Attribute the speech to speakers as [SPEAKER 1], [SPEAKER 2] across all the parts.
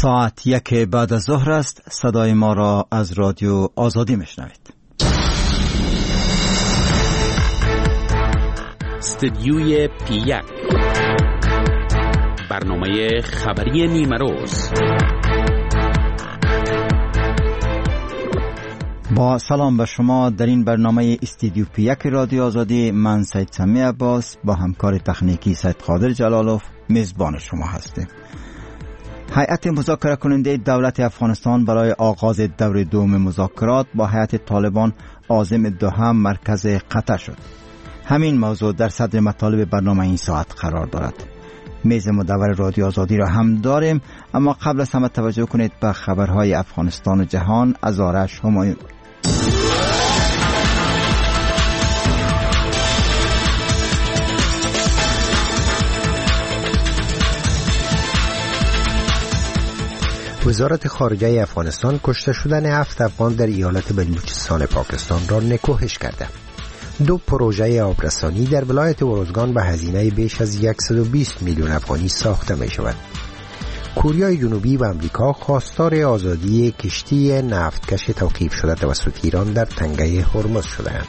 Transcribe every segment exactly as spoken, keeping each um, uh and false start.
[SPEAKER 1] ساعت یک بعد از ظهر است. صدای ما را از رادیو آزادی میشنوید.
[SPEAKER 2] استدیوی پی یک، برنامه خبری نیمه روز.
[SPEAKER 1] با سلام به شما. در این برنامه استدیو پی یک رادیو آزادی، من سید سمی عباس با همکار تکنیکی سید قادر جلالوف میزبان شما هستیم. هیئت مذاکره کننده دولت افغانستان برای آغاز دور دوم مذاکرات با هیئت طالبان عازم دوحه مرکز قطر شد. همین موضوع در صدر مطالب برنامه این ساعت قرار دارد. میز مدور رادیو آزادی را هم داریم، اما قبل از همه توجه کنید به خبرهای افغانستان و جهان از آرش همایون.
[SPEAKER 3] وزارت خارجه افغانستان کشته شدن هفت افغان در ایالت بلوچستان پاکستان را نکوهش کرده. دو پروژه آبرسانی در ولایت ارزگان به هزینه بیش از صد و بیست میلیون افغانی ساخته می شود. کره جنوبی و امریکا خواستار آزادی کشتی نفتکش توقیف شده توسط ایران در تنگه هرمز شده‌اند.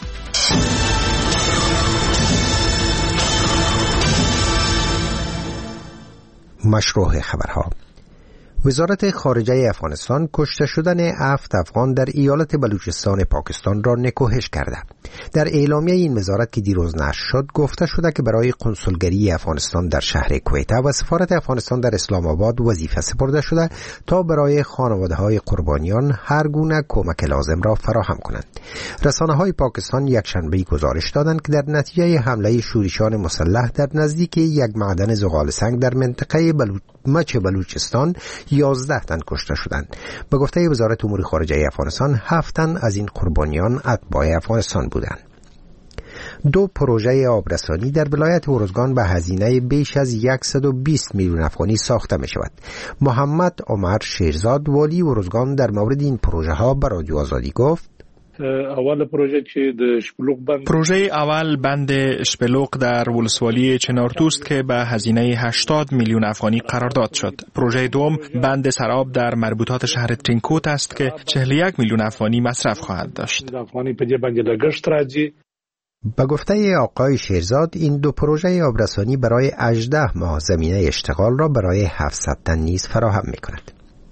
[SPEAKER 3] مشروع خبرها. وزارت خارجه افغانستان کشته شدن هفت افغان در ایالت بلوچستان پاکستان را نکوهش کرده. در اعلامیه این وزارت که دیروز نشر شد گفته شده که برای کنسولگری افغانستان در شهر کویته و سفارت افغانستان در اسلام آباد وظیفه سپرده شده تا برای خانواده‌های قربانیان هر گونه کمک لازم را فراهم کنند. رسانه‌های پاکستان یکشنبه گزارش دادند که در نتیجه حمله شورشیان مسلح در نزدیک یک معدن زغال سنگ در منطقه بلوچ مچ بلوچستان یازده تن کشته شدند. به گفته وزارت امور خارجه افغانستان هفت تن از این قربانیان اتباع افغانستان بودند. دو پروژه آبرسانی در ولایت ارزگان به هزینه بیش از صد و بیست میلیون افغانی ساخته می شود. محمد عمر شیرزاد والی ارزگان در مورد این پروژه ها به رادیو آزادی گفت:
[SPEAKER 4] اول پروژه که د شپلوق بند
[SPEAKER 5] پروژه اول بند شپلوق در ولسوالی چنارتوست که به هزینه هشتاد میلیون افغانی قرارداد شد. پروژه دوم بند سراب در مربوطات شهر ترینکوت است که چهل و یک میلیون افغانی مصرف خواهد داشت.
[SPEAKER 4] افغانی په دې باندې لګښت راځي.
[SPEAKER 3] به گفته آقای شیرزاد این دو پروژه آبرسانی برای هجده ماه زمینه اشتغال را برای هفتصد تن نیز فراهم می‌کند.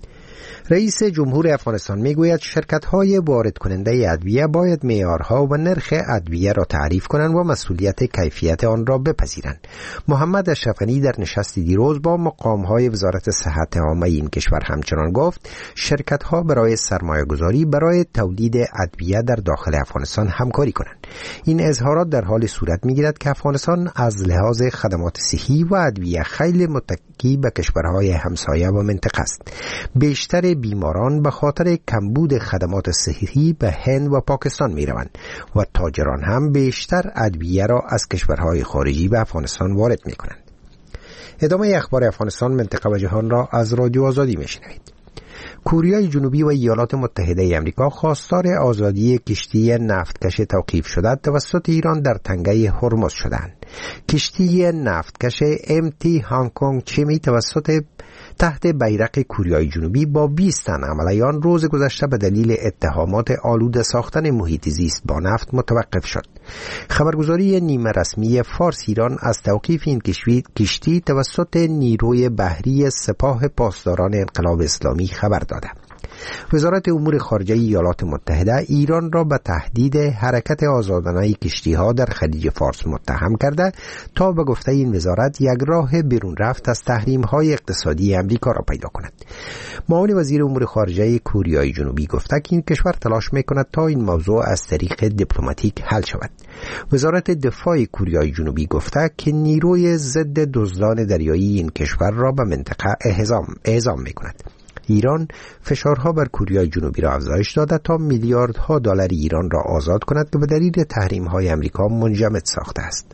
[SPEAKER 3] رئیس جمهور افغانستان میگوید شرکت‌های وارد کننده ادویه باید معیارها و نرخ ادویه را تعریف کنند و مسئولیت کیفیت آن را بپذیرند. محمد اشرف غنی در نشست دیروز با مقام‌های وزارت صحت عامه این کشور همچنان گفت شرکت‌ها برای سرمایه‌گذاری برای تولید ادویه در داخل افغانستان همکاری کنند. این اظهارات در حال صورت میگیرد که افغانستان از لحاظ خدمات صحی و ادویه خیلی متکی به کشورهای همسایه و منطقه است. بیشتر بیماران به خاطر کمبود خدمات صحی به هند و پاکستان می روند و تاجران هم بیشتر ادویه را از کشورهای خارجی به افغانستان وارد می کنند. ادامه اخبار افغانستان، منطقه و جهان را از رادیو آزادی می شنوید. کره جنوبی و ایالات متحده آمریکا خواستار آزادی کشتی نفتکش توقیف شده توسط ایران در تنگه هرمز شدند. کشتی نفتکش ام تی هانگ کنگ چمی توسط تحت بیرق کره جنوبی با بیست تن عملیان روز گذشته به دلیل اتهامات آلوده ساختن محیط زیست با نفت متوقف شد. خبرگزاری نیمه رسمی فارس ایران از توقیف این کشتی توسط نیروی بحری سپاه پاسداران انقلاب اسلامی خبر داده. وزارت امور خارجه ایالات متحده ایران را به تهدید حرکت آزادانه کشتی‌ها در خلیج فارس متهم کرده تا به گفته این وزارت یک راه بیرون رفت از تحریم‌های اقتصادی امریکا را پیدا کند. معاون وزیر امور خارجه کره جنوبی گفته که این کشور تلاش می‌کند تا این موضوع از طریق دیپلماتیک حل شود. وزارت دفاع کره جنوبی گفته که نیروی ضد دزدان دریایی این کشور را به منطقه اعزام اعزام می‌کند. ایران فشارها بر کره جنوبی را افزایش داده تا میلیاردها دلار ایران را آزاد کند که به دلیل تحریم‌های آمریکا منجمد ساخته است.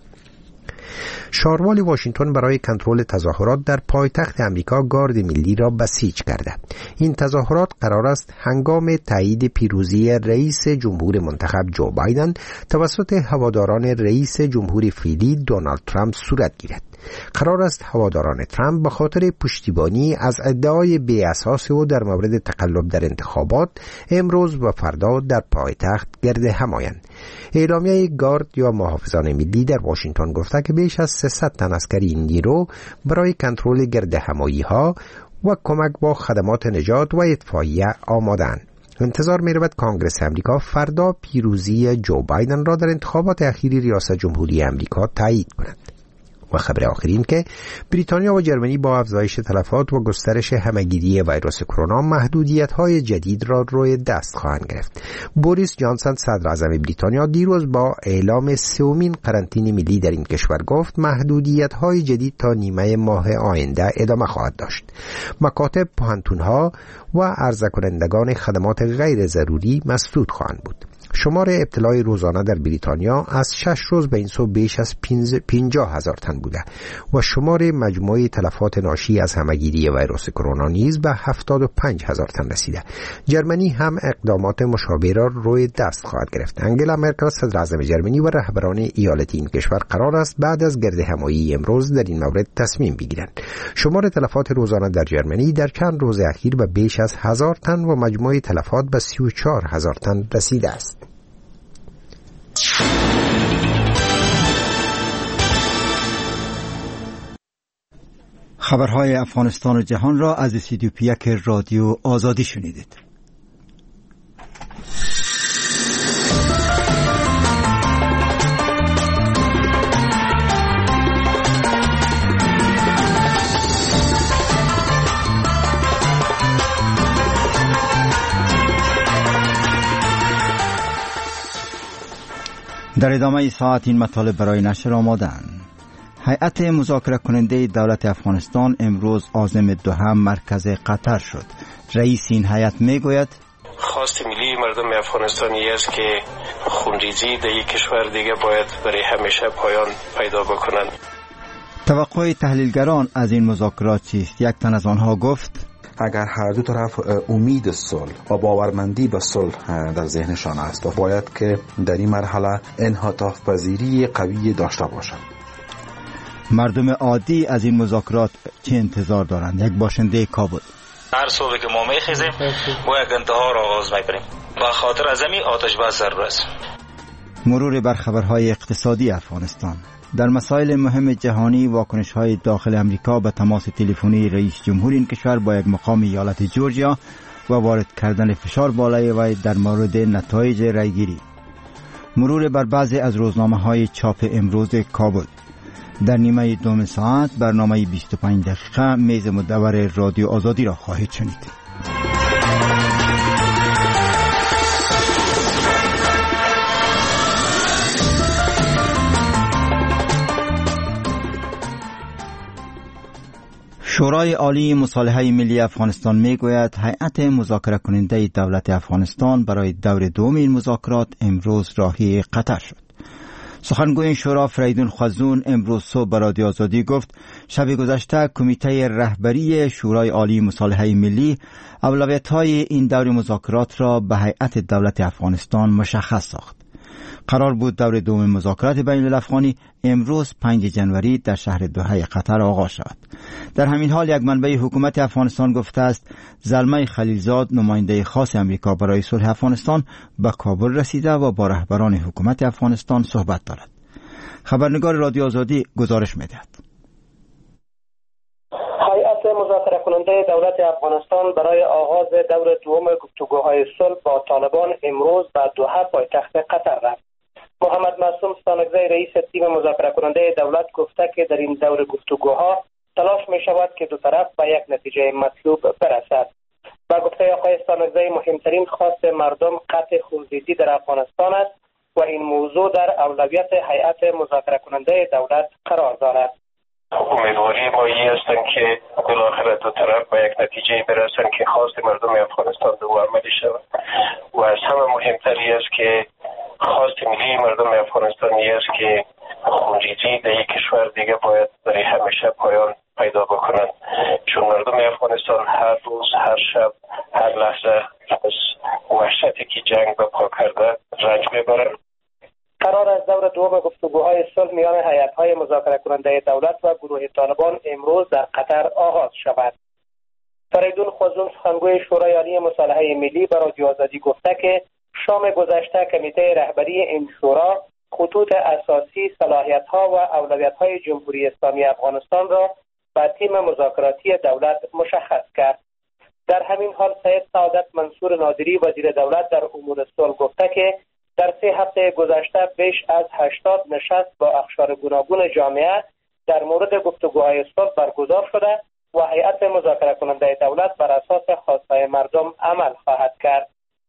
[SPEAKER 3] شاروال واشنگتن برای کنترل تظاهرات در پایتخت امریکا گارد ملی را بسیج کرده. این تظاهرات قرار است هنگام تایید پیروزی رئیس جمهور منتخب جو بایدن توسط هواداران رئیس جمهور فعلی دونالد ترامپ صورت گیرد. قرار است هواداران ترامپ به خاطر پشتیبانی از ادعای بی اساس او در مورد تقلب در انتخابات امروز و فردا در پایتخت گرد هم آیند. اعلامیه گارد یا محافظان ملی در واشنگتن گفته که بیش از سیصد تن عسکری این نیرو برای کنترل گرد همایی ها و کمک با خدمات نجات و اطفائیه آماده‌اند. انتظار می رود کانگرس امریکا فردا پیروزی جو بایدن را در انتخابات اخیری ریاست جمهوری امریکا تایید کند. و خبر آخرین که بریتانیا و جرمنی با افزایش تلفات و گسترش همه‌گیری ویروس کرونا محدودیت‌های جدید را روی دست خواهند گرفت. بوریس جانسون صدر اعظم بریتانیا دیروز با اعلام سومین قرنطینه ملی در این کشور گفت محدودیت‌های جدید تا نیمه ماه آینده ادامه خواهد داشت. مکاتب، پوهنتون‌ها و عرضه کنندگان خدمات غیر ضروری مسدود خواهند بود. شمار ابتلای روزانه در بریتانیا از شش روز به این سو بیش از پنجاه هزار تن بوده و شمار مجموعی تلفات ناشی از همه‌گیری ویروس کرونا نیز به هفتاد و پنج هزار تن رسیده. جرمنی هم اقدامات مشابه را روی دست خواهد گرفت. انگلا مرکل صدر اعظم جرمنی و رهبران ایالتی این کشور قرار است بعد از گرد همایی امروز در این مورد تصمیم بگیرند. شمار تلفات روزانه در جرمنی در چند روز اخیر به بیش از هزار تن و مجموع تلفات به سی و چهار هزار تن رسیده است.
[SPEAKER 1] خبرهای افغانستان و جهان را از استودیو پیک رادیو آزادی شنیدید. در ادامه ساعت این مطالب برای نشر آماده‌اند. هیئت مذاکره کننده دولت افغانستان امروز عازم دوحه مرکز قطر شد. رئیس این هیئت میگوید
[SPEAKER 6] خواست ملی مردم افغانستانی است که خونریزی در یک کشور دیگه باید برای همیشه پایان پیدا بکنند.
[SPEAKER 1] توقع تحلیلگران از این مذاکرات چیست؟ یک تن از آنها گفت
[SPEAKER 7] اگر هر دو طرف امید صلح و باورمندی به صلح در ذهنشان است و باید که در این مرحله انعطاف پذیری قوی داشته باشند.
[SPEAKER 1] مردم عادی از این مذاکرات چه انتظار دارند؟ یک باشنده کابل:
[SPEAKER 8] هر صبح که ما میخیزیم با یک انتها را آغاز میکنیم و خاطر از همین آتش بس ضرور است.
[SPEAKER 1] مرور بر خبرهای اقتصادی افغانستان. در مسائل مهم جهانی واکنش‌های داخل امریکا به تماس تلفنی رئیس جمهور این کشور با یک مقام ایالت جورجیا و وارد کردن فشار بالای وی در مورد نتایج رایگیری. مرور بر بعضی از روزنامه‌های چاپ امروز کابل. در نیمه دوم ساعت برنامه بیست و پنج دقیقه میز مدور رادیو آزادی را خواهید شنید. شورای عالی مصالحه ملی افغانستان میگوید هیئت مذاکره کننده دولت افغانستان برای دور دوم این مذاکرات امروز راهی قطر شد. سخنگوی این شورا فریدون خزون امروز صبح به رادیو آزادی گفت شب گذشته کمیته رهبری شورای عالی مصالحه ملی اولویت‌های این دور مذاکرات را به هیئت دولت افغانستان مشخص ساخت. قرار بود دور دوم مذاکرات بین الافغانی امروز پنجم جنوری در شهر دوحه قطر آغاز شود. در همین حال یک منبع حکومت افغانستان گفته است زلمه خلیلزاد نماینده خاص امریکا برای صلح افغانستان به کابل رسیده و با رهبران حکومت افغانستان صحبت دارد. خبرنگار رادیو آزادی گزارش می‌دهد.
[SPEAKER 9] هیئت مذاکره کننده دولت افغانستان برای آغاز دور دوم گفتگوهای صلح با طالبان امروز به دوحه پایتخت قطر رفت. محمد معصوم ستانکزی رئیس تیم مذاکره کننده دولت گفته که در این دور گفتگوها تلاش می شود که دو طرف به یک نتیجه مطلوب برسد. با گفته آقای ستانکزی مهمترین خواست مردم قطع خونریزی در افغانستان است و این موضوع در اولویت هیئت مذاکره کننده دولت قرار دارد.
[SPEAKER 6] امیدواری ما این هستند که بالاخره دو طرف به یک نتیجه برسند که خواست مردم افغانستان به عملی شود و از همه مهمتری است که خواست ملی مردم افغانستانی است که خونریزی در یک کشور دیگه باید برای همیشه پایان پیدا بکنند، چون مردم افغانستان هر روز، هر شب، هر لحظه از وحشتی که جنگ به پا کرده رنج میبرند
[SPEAKER 9] قرار از دور دوم گفتگوهای صلح میان هیئت‌های مذاکره کننده دولت و گروه طالبان امروز در قطر آغاز شود. فریدون خوزون سخنگوی شورای عالی مصالحه ملی به رادیو آزادی گفته که شام گذشته کمیته رهبری این شورا خطوط اساسی، صلاحیت‌ها و اولویت‌های جمهوری اسلامی افغانستان را به تیم مذاکراتی دولت مشخص کرد. در همین حال سید سعادت منصور نادری وزیر دولت در امور صلح گفته که در سه هفته گذشته بیش از هشتاد نشست با اقشار گوناگون جامعه در مورد گفتگوهای صلح برگزار شده و هیئت مذاکره کننده دولت بر اساس خواستهای مردم عمل خواهد کرد.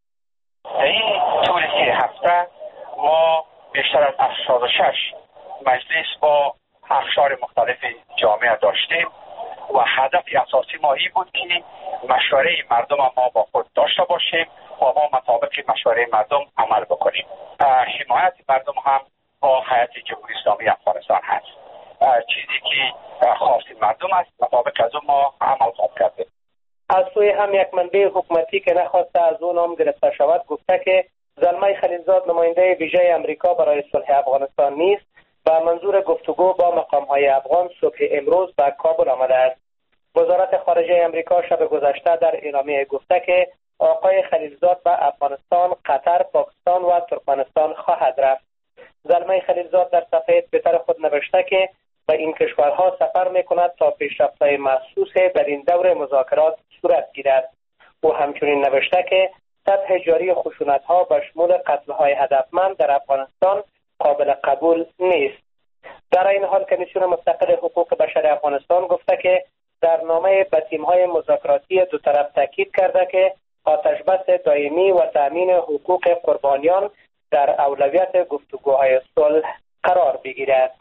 [SPEAKER 10] این طول سه هفته ما بیشتر از هفتاد و شش مجلس با اقشار مختلف جامعه داشتیم و هدف اساسی ما این بود که مشوره مردم ما با خود داشته باشیم و ما مطابق مشوره مردم عمل بکنیم. حمایت مردم هم با هیئت جمهوری اسلامی افغانستان هست. چیزی که خواست مردم است مطابق از اون ما عمل خواهد کرده.
[SPEAKER 9] از سوی هم یک منبع حکومتی که نخواسته از اون نام گرفته شود گفته که زلمه خلیلزاد نماینده ویژه امریکا برای صلح افغانستان نیست و منظور گفتگو با مقام‌های افغان صبح امروز به کابل آمده است. وزارت خارجه امریکا شب گذشته در اعلامیه گفته که آقای خلیلزاد به افغانستان، قطر، پاکستان و ترکمنستان خواهد رفت. زلمه خلیلزاد در صفحه توییتر خود نوشته که به این کشورها سفر می‌کند تا پیشرفت‌های محسوس در این دور مذاکرات صورت گیرد. او همچنین نوشته که سطح جاری خشونت‌ها به شمول قتل‌های هدفمند در افغانستان قابل قبول نیست. در این حال کمیسیون مستقل حقوق بشر افغانستان گفته که در نامه به تیم‌های مذاکراتی دو طرف تاکید کرده که آتشبس دائمی و تأمین حقوق قربانیان در اولویت گفتگوهای صلح قرار بگیرد.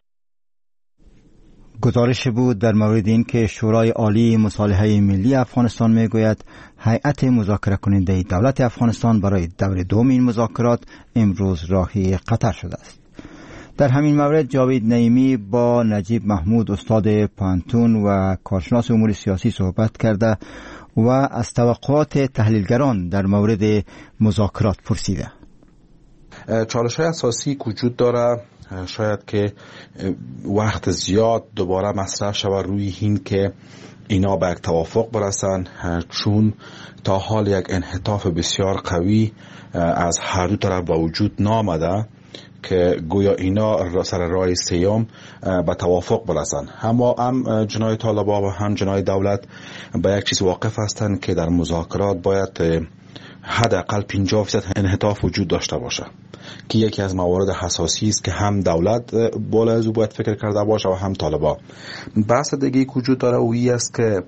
[SPEAKER 1] گزارش بود در مورد این که شورای عالی مصالحه ملی افغانستان میگوید هیئت مذاکره کننده دولت افغانستان برای دور دوم این مذاکرات امروز راهی قطر شده است. در همین مورد جاوید نعیمی با نجیب محمود استاد پانتون و کارشناس امور سیاسی صحبت کرده و از توقعات تحلیلگران در مورد مذاکرات پرسیده.
[SPEAKER 7] چالش‌های اساسی وجود داره، شاید که وقت زیاد دوباره مطرح شود روی این که اینا به یک توافق برسن، چون تا حال یک انحطاف بسیار قوی از هر دو طرف با وجود نامده که گویا اینا سر راه سیام به توافق برسن. اما هم جنای طالبان و هم جنای دولت به یک چیز واقف هستند که در مذاکرات باید حداقل پنجاه درصد انحطاف وجود داشته باشه که یکی از موارد حساسی است که هم دولت بالا از او باید فکر کرده باشه و هم طالبان. بحث دیگه وجود داره و این است که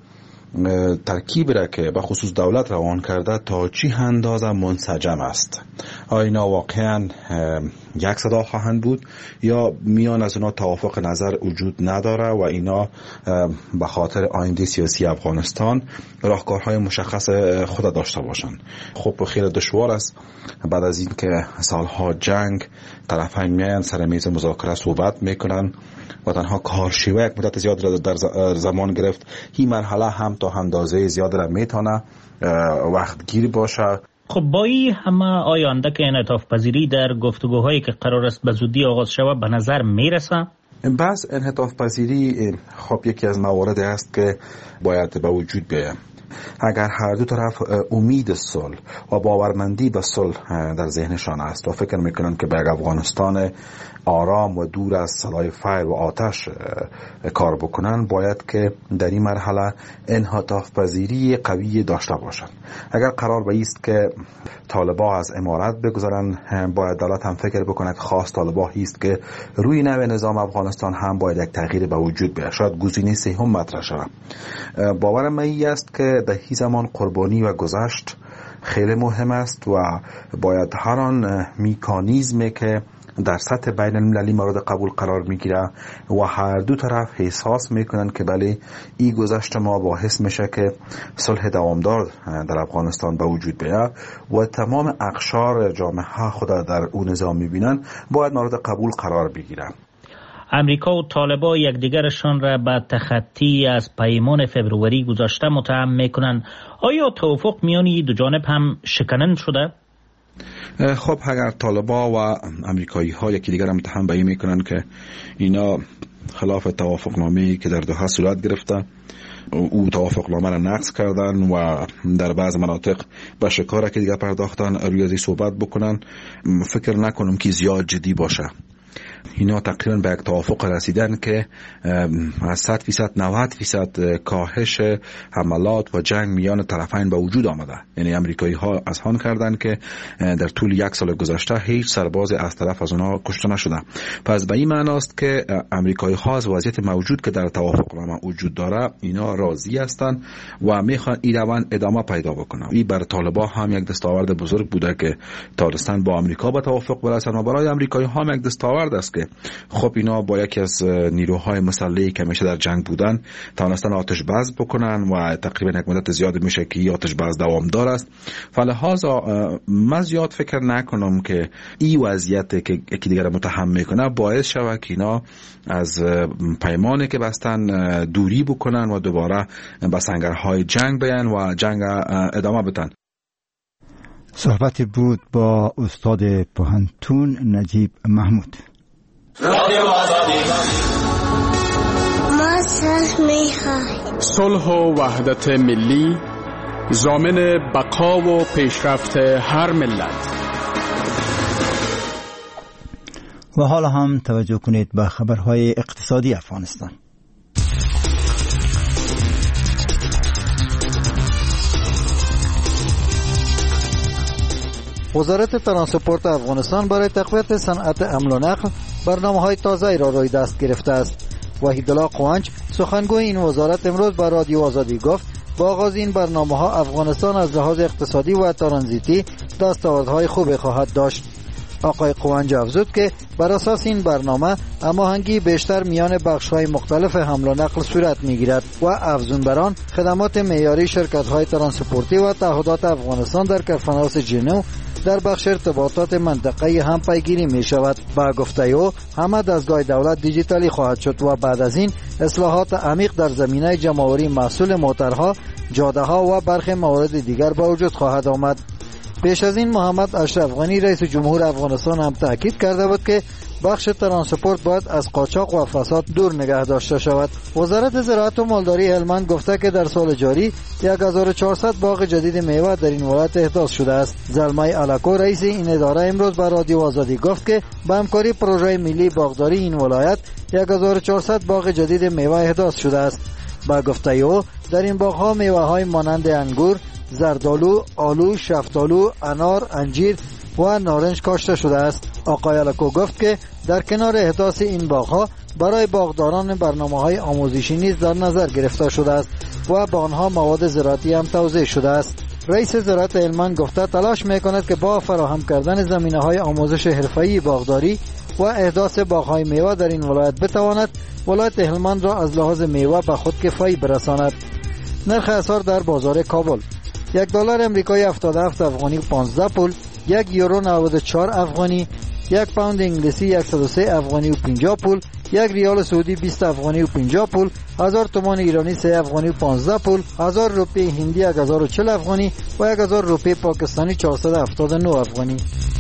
[SPEAKER 7] ترکیب را که به خصوص دولت روان کرده تا چی اندازه منسجم است. آیا اینا واقعا یک صدا خواهند بود یا میان از اونا توافق نظر وجود نداره و اینا به خاطر آینده سیاسی افغانستان راهکارهای مشخص خود داشته باشند. خب خیلی دشوار است بعد از این که سالها جنگ طرفین میان سر میز مذاکره صحبت میکنن و تنها کارشیوه یک مدت زیاد را در زمان گرفت. این مرحله هم تا اندازه زیاد را میتونه وقت گیر باشه.
[SPEAKER 11] خب با این همه آینده که انعطاف پذیری در گفتگوهایی که قرار است به زودی آغاز شود به نظر میرسه؟
[SPEAKER 7] بس انعطاف پذیری خب یکی از مواردی است که باید به وجود بیاید. اگر هر دو طرف امید صلح و باورمندی به صلح در ذهنشان است و فکر میکنن که به افغانستان آرام و دور از سلاح فیر و آتش کار بکنن، باید که در این مرحله انعطاف پذیری قوی داشته باشند. اگر قرار به است که طالبان از امارت بگذارن، باید دولت هم فکر بکنه که خاص طالبان است که روی نوع نظام افغانستان هم باید یک تغییر به وجود بیاید. شاید گزینه سوم مطرح شود. باورم این است که در این زمان قربانی و گذشت خیلی مهم است و باید هر آن مکانیزمی که در سطح بین المللی مورد قبول قرار میگیره و هر دو طرف احساس میکنن که بله این گذشت ما باعث میشه که صلح دوامدار در افغانستان به وجود بیاد و تمام اقشار جامعه خود در اون نظام میبینن، باید مورد قبول قرار بگیره.
[SPEAKER 11] امریکا و طالبان یکدیگرشان را به تخطی از پیمان فبروری گذشته متهم میکنن. آیا توافق میان دو جانب هم شکنن شده؟
[SPEAKER 7] خب اگر طالبا و امریکایی ها یکی دیگر متهم به این میکنن که اینا خلاف توافق نامه‌ای که در دوحه صورت گرفته او توافق نامه را نقض کردن و در بعض مناطق به شکار که دیگر پرداختن، روی ازی صحبت بکنن، فکر نکنم که زیاد جدی باشه. اینا تقریبا به یک توافق رسیدن که از صد فیصد نود فیصد کاهش حملات و جنگ میان طرفین به وجود آمده. یعنی امریکایی ها اذعان کردند که در طول یک سال گذشته هیچ سرباز از طرف از اونها کشته نشده. پس به این معناست که امریکایی ها از وضعیت موجود که در توافق نامه وجود داره اینا راضی هستند و میخوان این روند ادامه پیدا بکنه. این بر طالبان هم یک دستاورد بزرگ بوده که تانستن با امریکا به توافق برسن و برای امریکایی ها هم یک دستاورد است که خب اینا با یکی از نیروهای مسلحی که همیشه در جنگ بودن توانستن آتش بس بکنن و تقریبا یک مدت زیاد میشه که این آتش بس دوامدار است. فلهذا من زیاد فکر نکنم که این وضعیت که یکی دیگر متهم میکنه باعث شود که اینا از پیمانی که بستن دوری بکنن و دوباره به سنگرهای جنگ بیان و جنگ ادامه بدن.
[SPEAKER 1] صحبتی بود با استاد پوهنتون نجیب محمود.
[SPEAKER 12] ما صلح می‌خواهیم.
[SPEAKER 13] صلح و وحدت ملی ضامن بقا و پیشرفت هر ملت.
[SPEAKER 1] و حالا هم توجه کنید به خبرهای اقتصادی افغانستان.
[SPEAKER 14] وزارت ترانسپورت افغانستان برای تقویت صنعت حمل و نقل برنامه‌های تازه‌ای را روی دست گرفته است. وحیدالله قوانچ سخنگوی این وزارت امروز به رادیو آزادی گفت با آغاز این برنامه‌ها افغانستان از لحاظ اقتصادی و ترانزیتی دستاوردهای خوبی خواهد داشت. آقای قوانچ افزود که بر اساس این برنامه هماهنگی بیشتر میان بخش‌های مختلف حمل و نقل صورت می‌گیرد و افزون بر آن خدمات معیاری شرکت‌های ترانسپورتی و تعهدات افغانستان در کرفناس جنو در بخش ارتباطات منطقه‌ای هم پیگیری می‌شود. با گفته او همه دستگاه دولت دیجیتالی خواهد شد و بعد از این اصلاحات عمیق در زمینه جمع‌آوری محصول موترها، جاده‌ها و برخی موارد دیگر به وجود خواهد آمد. پیش از این محمد اشرف غنی رئیس جمهور افغانستان هم تاکید کرده بود که بخش ترانسپورت باید از قاچاق و فساد دور نگه داشته شود. وزارت زراعت و مالداری هلمند گفته که در سال جاری یک هزار و چهارصد باغ جدید میوه در این ولایت احداث شده است. زلمای علکو رئیس این اداره امروز به رادیو آزادی گفت که با همکاری پروژه ملی باغداری این ولایت یک هزار و چهارصد باغ جدید میوه احداث شده است. با گفته او در این باغ‌ها میوه‌های مانند انگور، زردالو، آلو، شفتالو، انار، انجیر و نارنج کاشته شده است. آقای علکو گفت که در کنار احداث این باغ‌ها برای باغداران برنامه‌های آموزشی نیز در نظر گرفته شده است و با آنها مواد زراعتی هم توزیع شده است. رئیس زراعت هلمند گفته تلاش می‌کند که با فراهم کردن زمینه‌های آموزش حرفه‌ای باغداری و احداث باغ‌های میوه در این ولایت بتواند ولایت هلمند را از لحاظ میوه به خودکفایی برساند. نرخ اسعار در بازار کابل: یک دلار امریکایی هفتاد و هفت افغانی و پانزده پول، یک یورو نود و چهار افغانی، یک پوند انگلیسی صد و سه افغانی و پنجاه پول، یک ریال سعودی بیست افغانی و پنجاه پول، هزار تومان ایرانی سه افغانی و پانزده پول، هزار روپیه هندی یک هزار و چهل افغانی و یک هزار روپیه پاکستانی چهارصد و هفتاد و نه افغانی.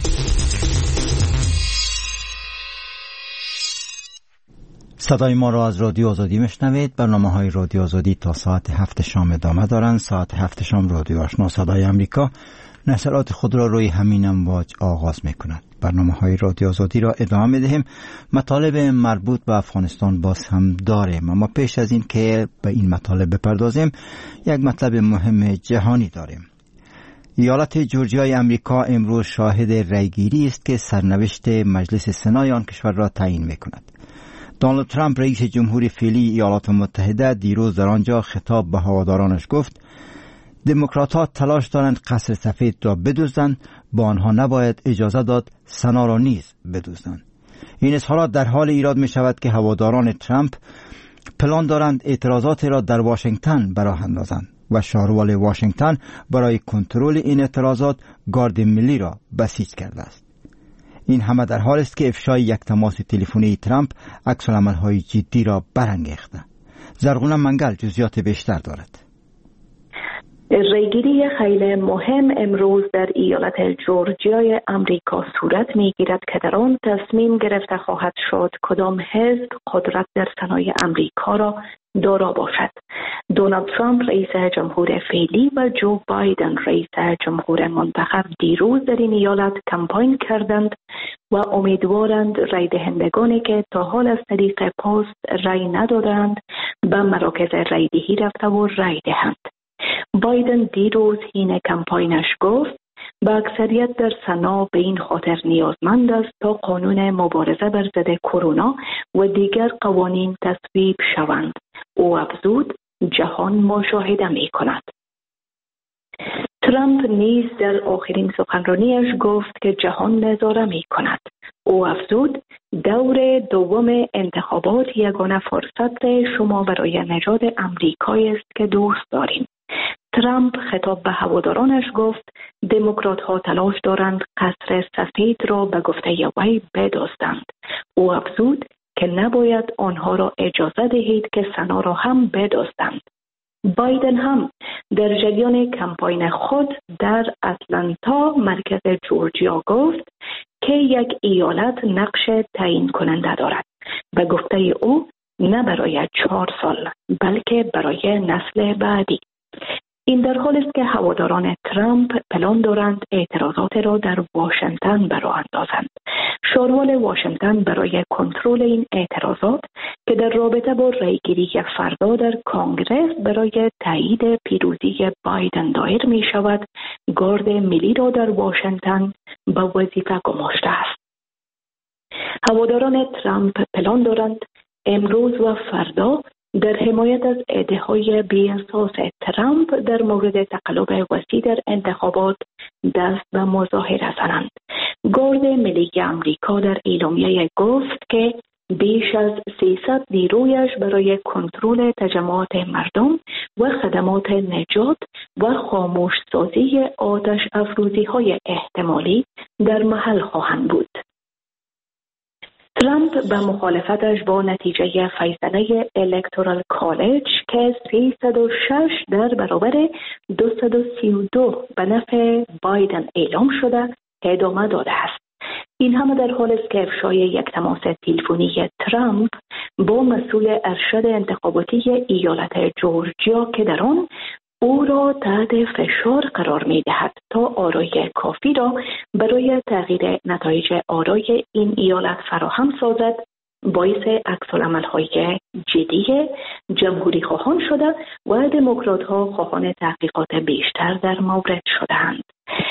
[SPEAKER 1] صدای ما را از رادیو آزادی میشنوید. برنامه های رادیو آزادی تا ساعت هفت شام ادامه دارند. ساعت هفت شام رادیو آشنا صدای امریکا نشرات خود را روی همین امواج آغاز میکند. برنامه های رادیو آزادی را ادامه میدهیم. مطالب مربوط به افغانستان باز هم داریم، اما پیش از این که به این مطالب بپردازیم یک مطلب مهم جهانی داریم. ایالت جورجیای امریکا امروز شاهد رأیگیری است که سرنوشت مجلس سنای آن کشور را تعیین میکند. دونالد ترامپ رئیس جمهور فعلی ایالات متحده دیروز در آنجا خطاب به هوادارانش گفت دموکرات‌ها تلاش دارند قصر سفید را بدزدند، با آنها نباید اجازه داد سنا را نیز بدزدند. این اظهارات در حال ایراد می شود که هواداران ترامپ پلان دارند اعتراضات را در واشنگتن براه اندازند و شهروال واشنگتن برای کنترل این اعتراضات گارد ملی را بسیج کرده است. این همه در حال است که افشای یک تماس تلفنی ترامپ عکس‌العمل‌های جدی را برانگیخته. زرغونه منگل جزئیات بیشتر دارد.
[SPEAKER 15] ریگیری خیلی مهم امروز در ایالت جورجیای امریکا صورت میگیرد که در آن تصمیم گرفته خواهد شد کدام حزب قدرت در سنای امریکا را دارا باشد. دونالد ترامپ رئیس جمهور فعلی و جو بایدن رئیس جمهور منتخب دیروز در این ایالت کمپاین کردند و امیدوارند رای دهندگانی که تا حال از طریق پست رای ندادند به مراکز رای دهی رفته و رای دهند. بایدن دیروز این کمپاینش گفت با اکثریت در سنا به این خاطر نیازمند است تا قانون مبارزه بر ضد کرونا و دیگر قوانین تصویب شوند. او افزود جهان مشاهده می کند. ترامپ نیز در آخرین سخنرانیش گفت که جهان نظاره می کند. او افزود دور دوم انتخابات یگانه فرصت شما برای نجات امریکایی است که دوست داریم. ترامپ خطاب به هوادارانش گفت دموکرات ها تلاش دارند قصر سفید را به گفته وی بدزدند. او افزود که نباید آنها را اجازه دهید که سنا را هم بدزدند. بایدن هم در جریان کمپاین خود در اتلانتا مرکز جورجیا گفت که یک ایالت نقش تعیین کننده دارد. به گفته او نه برای چهار سال بلکه برای نسل بعدی. این در حالی است که هواداران ترامپ پلان دارند اعتراضات را در واشنگتن برآ اندازند. شاروال واشنگتن برای کنترل این اعتراضات که در رابطه با رایگیری فردا در کانگرس برای تایید پیروزی بایدن دایر می شود، گارد ملی را در واشنگتن به وظیفه گماشته است. هواداران ترامپ پلان دارند امروز و فردا در حمایت از ایده‌های بی‌اساس ترامپ در مورد تقلب وسیع در انتخابات دست به مظاهره زنند. گارد ملی امریکا در اعلامیه گفت که بیش از سیصد نیرویش برای کنترل تجمعات مردم و خدمات نجات و خاموش سازی آتش افروزی های احتمالی در محل خواهند بود. ترامپ به مخالفتش با نتیجه فیصله الکتورال کالج که سیصد و شش در برابر دویست و سی و دو به نفع بایدن اعلام شده ادامه داده است. این همه در حالی است که افشای یک تماس تلفنی ترامپ با مسئول ارشد انتخاباتی ایالت جورجیا که در آن او را تحت فشار قرار می دهد تا آرای کافی را برای تغییر نتایج آرای این ایالت فراهم سازد، باعث عکس‌العمل‌های جدی جمهوری خواهان شده و دموکرات ها خواهان تحقیقات بیشتر در مورد شدند.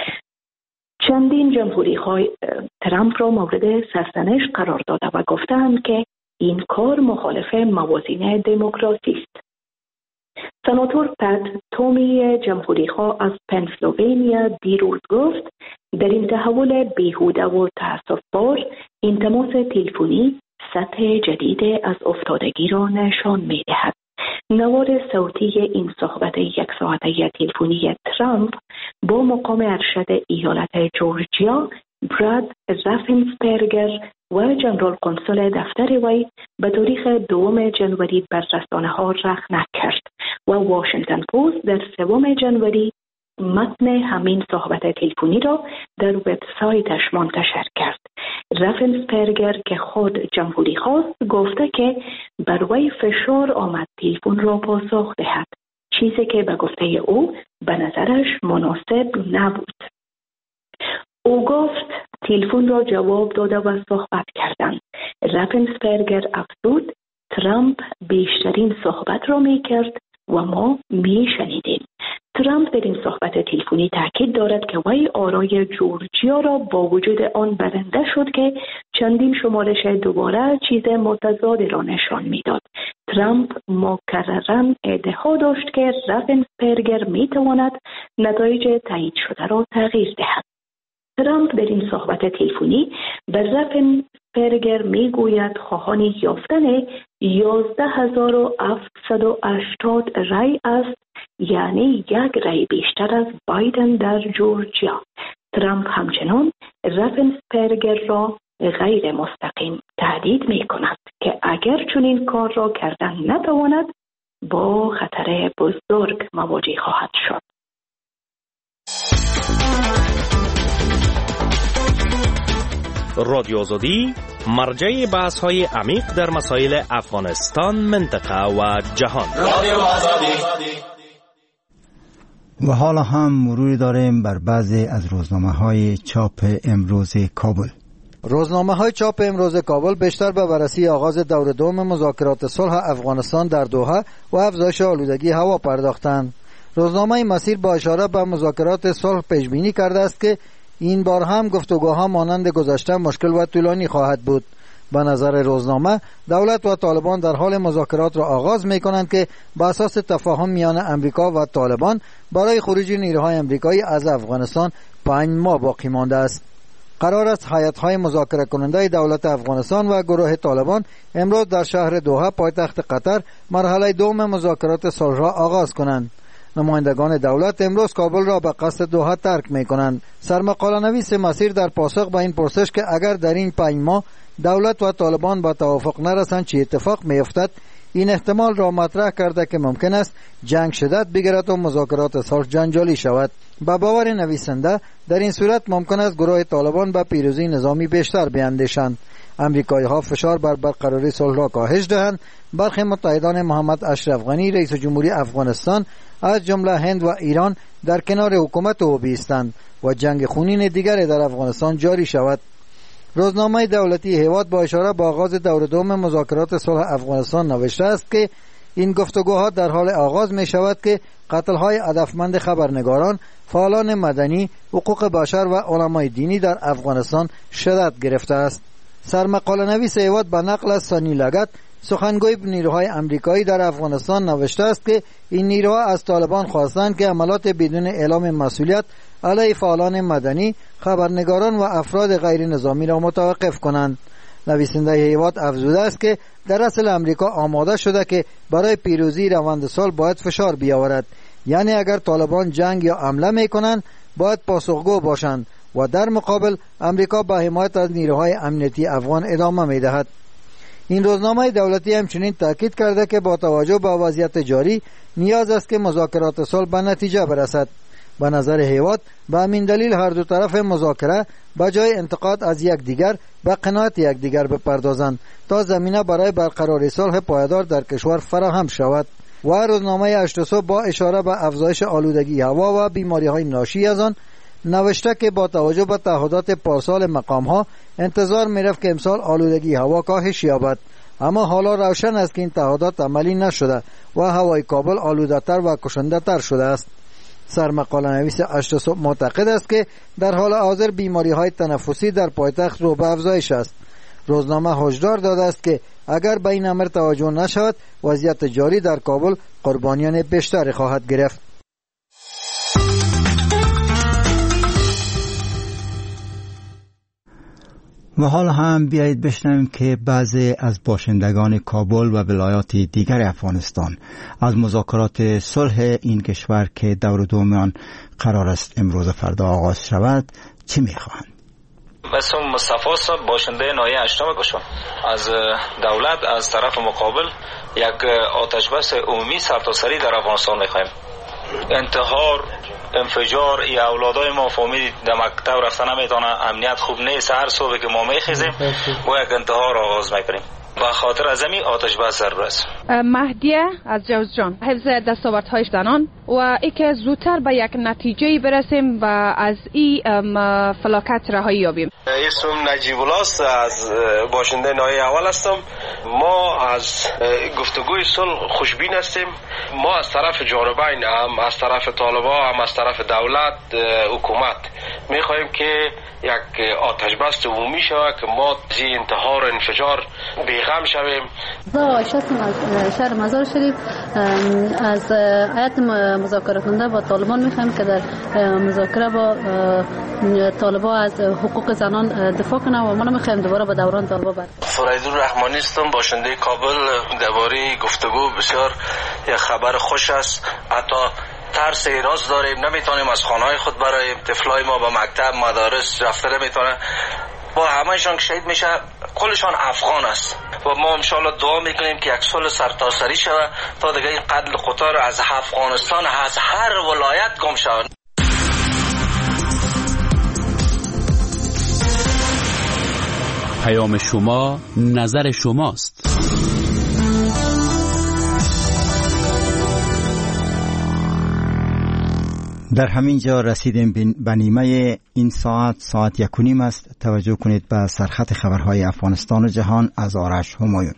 [SPEAKER 15] چندین جمهوری های ترامپ را مورد سرزنش قرار داده و گفتند که این کار مخالف موازین دموکراسی است. سناتور پت تومی جمهوری ها از پنسیلوانیا دیروز گفت در این تحول بیهوده و تأسف‌بار این تماس تلفنی سطح جدید از افتادگی را نشان می دهد. نوار صوتی این صحبت یک ساعته تلفنی ترامپ با مقام ارشد ایالت جورجیا براد رافنسپرگر و جنرال کنسول دفتر وی به تاریخ دوم جنوری بر رسانه ها رخنه کرد و واشنگتن پست در سوم جنوری متن همین صحبت تلفنی را در وبسایتش منتشر کرد. رافنسپرگر که خود جمهوری خواست گفته که بر وی فشار آمد تلفن را پاسخ دهد، چیزی که به گفته او به نظرش مناسب نبود. او گفت تلفن را جواب داده و صحبت کردند. رافنسپرگر افزود ترامپ بیشترین صحبت را می کرد و ما می شنیدیم. ترامپ در این صحبت تلفنی تاکید دارد که وی آرای جورجیا را با وجود آن برنده شد که چندین شمارش دوباره چیز متضادی را نشان میداد. ترامپ مکرراً ادعا داشت که رافنسپرگر می تواند نتایج تایید شده را تغییر دهد. ترامپ در این صحبت تلفنی به رافنسپرگر می گوید خواهان یافتن یازده هزار و هفتصد و هشتاد رای است، یعنی یک رای بیشتر از بایدن در جورجیا. ترامپ همچنان رافنسپرگر را غیر مستقیم تهدید می کند که اگر چنین کار را کردن نتواند با خطر بزرگ مواجه خواهد شد.
[SPEAKER 2] رادیو آزادی مرجع بحث های عمیق در مسائل افغانستان، منطقه و جهان. رادیو آزادی.
[SPEAKER 1] و حالا هم مروری داریم بر بعضی از روزنامه های چاپ امروز کابل.
[SPEAKER 14] روزنامه های چاپ امروز کابل بیشتر به بررسی آغاز دور دوم مذاکرات صلح افغانستان در دوحه و افزایش آلودگی هوا پرداختند. روزنامه مسیر با اشاره به مذاکرات صلح پیش بینی کرده است که این بار هم گفتگوها مانند گذشته مشکل و طولانی خواهد بود. به نظر روزنامه دولت و طالبان در حال مذاکرات را آغاز می کنند که به اساس تفاهم میان امریکا و طالبان برای خروج نیروهای امریکایی از افغانستان پنج ماه باقی مانده است. قرار است هیئت‌های مذاکره کننده دولت افغانستان و گروه طالبان امروز در شهر دوحه پایتخت قطر مرحله دوم مذاکرات صلح را آغاز کنند. نمایندگان دولت امروز کابل را به قصد دوحه ترک می کنند. سرمقاله نویس مسیر در پاسخ به این پرسش که اگر در این پنج ماه دولت و طالبان به توافق نرسند چه اتفاق می افتد، این احتمال را مطرح کرده که ممکن است جنگ شدت بگیرد و مذاکرات صلح جنجالی شود. به باور نویسنده در این صورت ممکن است گروه طالبان به پیروزی نظامی بیشتر بیندیشند. امریکایی ها فشار بر برقراری صلح را کاهش دهند. برخی متحدان محمد اشرف غنی رئیس جمهوری افغانستان از جمله هند و ایران در کنار حکومت او بایستند و جنگ خونین دیگری در افغانستان جاری شود. روزنامه دولتی هیواد با اشاره به آغاز دور دوم مذاکرات صلح افغانستان نوشته است که این گفتگوها در حال آغاز می شود که قتل‌های هدفمند خبرنگاران، فعالان مدنی، حقوق بشر و علمای دینی در افغانستان شدت گرفته است. سرمقاله نویس هیواد به نقل از سانی لگت سخنگوی نیروهای امریکایی در افغانستان نوشته است که این نیروها از طالبان خواستند که عملات بدون اعلام مسئولیت علیه فعالان مدنی، خبرنگاران و افراد غیر نظامی را متوقف کنند. نویسنده هیواد افزوده است که در اصل امریکا آماده شده که برای پیروزی روند صلح باید فشار بیاورد، یعنی اگر طالبان جنگ یا حمله میکنند باید پاسخگو باشند و در مقابل امریکا به حمایت از نیروهای امنیتی افغان ادامه میدهد. این روزنامه دولتی همچنین تاکید کرده که با توجه به وضعیت جاری نیاز است که مذاکرات صلح به نتیجه برسد. به نظر هیواد به همین دلیل هر دو طرف مذاکره به جای انتقاد از یکدیگر به قناعت یکدیگر بپردازند تا زمینه برای برقراری صلح پایدار در کشور فراهم شود. و روزنامه هشت صبح با اشاره به افزایش آلودگی هوا و بیماری‌های ناشی از آن نوشته که با توجه به تعهدات پارسال مقام‌ها انتظار می‌رفت که امسال آلودگی هوا کاهش یابد، اما حالا روشن است که این تعهدات عملی نشده و هوای کابل آلوده‌تر و کشنده‌تر شده است. سرمقاله نویس هشت صبح معتقد است که در حال حاضر بیماری‌های تنفسی در پایتخت رو به افزایش است. روزنامه هشدار داده است که اگر به این امر توجه نشود وضعیت جاری در کابل قربانیان بیشتری خواهد گرفت.
[SPEAKER 1] و حالا هم بیایید بشنویم که بعضی از باشندگان کابل و ولایات دیگر افغانستان از مذاکرات صلح این کشور که دور دوم آن قرار است امروز و فردا آغاز شود چی میخواهند؟
[SPEAKER 8] اسم مصطفی صاحب باشنده ناحیه هشتم گوشم از دولت از طرف مقابل یک آتش بس عمومی سرتاسری در افغانستان میخوایم. انتحار، انفجار، ای اولادای ما فهمید در مکتب رفتن نمیتونه، امنیت خوب نیست، هر صبح که ما میخیزیم با یک انتحار آغاز میکنیم. و خاطر از این آتش بس ضرور است.
[SPEAKER 16] مهدیه از جوزجان، حفظ دستاوردهای زنان و ای که زودتر به یک نتیجه برسیم و از این فلاکت رهایی یابیم.
[SPEAKER 17] اسمم نجیب الله است، از باشنده ناحیه اول هستم. ما از گفتگوی صلح خوشبین هستیم. ما از طرف جانبین، هم از طرف طالبان هم از طرف دولت حکومت میخواهیم که یک آتش بس عمومی شود که ما از انتحار و انفجار بیغم شویم.
[SPEAKER 18] عایشه از شهر مزار شریف از هیئت مذاکره کننده با طالبان میخوایم که در مذاکره با طالبان از حقوق زنان دفاع کنه و ما نمیخوایم دوباره به دوران طالبان برگردیم.
[SPEAKER 17] فریدون رحمانی هستم، باشنده کابل. درباره گفتگو بسیار یک خبر خوش است. حتی ترس ایراز داریم، نمیتونیم از خانه‌های خود برایم، طفلای ما به مکتب مدارس رفته نمیتونه، با همه‌شان که شهید میشه کلشان افغان است و ما انشالله دعا میکنیم که یک صلح سرتاسری شود تا دیگه این قتل قطار از افغانستان از هر ولایت گم شود.
[SPEAKER 13] پیام شما نظر شماست.
[SPEAKER 1] در همین جا رسیدیم به نیمه این ساعت، ساعت یک و نیم است. توجه کنید به سرخط خبرهای افغانستان و جهان از آرش همایون.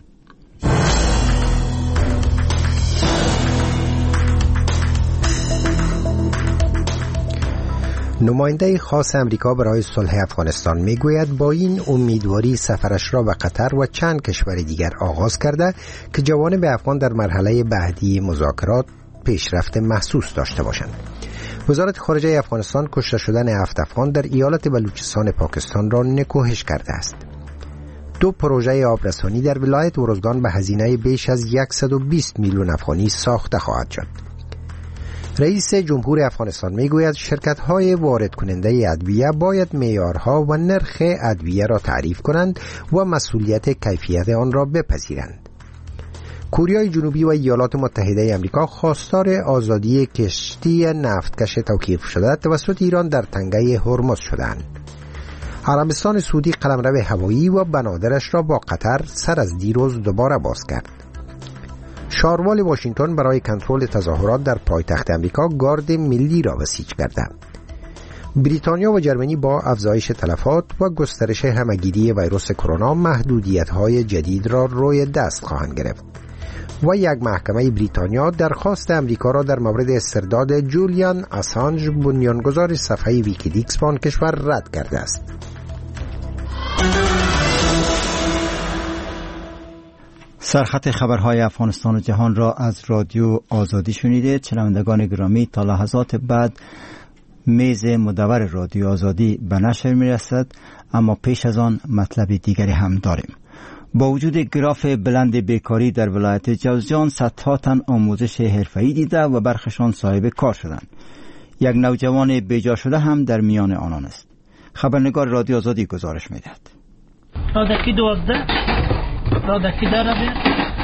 [SPEAKER 3] نماینده خاص امریکا برای صلح افغانستان میگوید با این امیدواری سفرش را به قطر و چند کشور دیگر آغاز کرده که جوانب افغان در مرحله بعدی مذاکرات پیشرفت محسوس داشته باشند. وزارت خارجه افغانستان کشته شدن هفت افغان در ایالت بلوچستان پاکستان را نکوهش کرده است. دو پروژه آبرسانی در ولایت ارزگان به هزینه بیش از صد و بیست میلیون افغانی ساخته خواهد شد. رئیس جمهور افغانستان میگوید شرکت‌های وارد کننده ادویه باید معیارها و نرخ ادویه را تعریف کنند و مسئولیت کیفیت آن را بپذیرند. کره جنوبی و ایالات متحده آمریکا خواستار آزادی کشتی نفتکش توقیف شده توسط ایران در تنگه هرمز شدند. عربستان سعودی قلمرو هوایی و بنادرش را با قطر سر از دیروز دوباره باز کرد. شاروال واشنگتن برای کنترل تظاهرات در پایتخت آمریکا گارد ملی را بسیج کرده. بریتانیا و جرمنی با افزایش تلفات و گسترش همهگیری ویروس کرونا محدودیت‌های جدید را روی دست خواهند گرفت. و یک محکمه بریتانیا درخواست امریکا را در مورد استرداد جولیان آسانج بنیانگذار صفحه ویکیلیکس به آن کشور رد کرده است.
[SPEAKER 1] سرخط خبرهای افغانستان و جهان را از رادیو آزادی شنیدید. شنوندگان گرامی، تا لحظات بعد میز مدور رادیو آزادی به نشر میرسد، اما پیش از آن مطلب دیگری هم داریم. با وجود گراف بلند بیکاری در ولایت جوزجان، صدها تن آموزش حرفه‌ای دیده و برخشان صاحب کار شدند. یک نوجوان بیجا شده هم در میان آنان است. خبرنگار رادیو آزادی گزارش می‌دهد.
[SPEAKER 11] رادکی دوازده رادکی داره.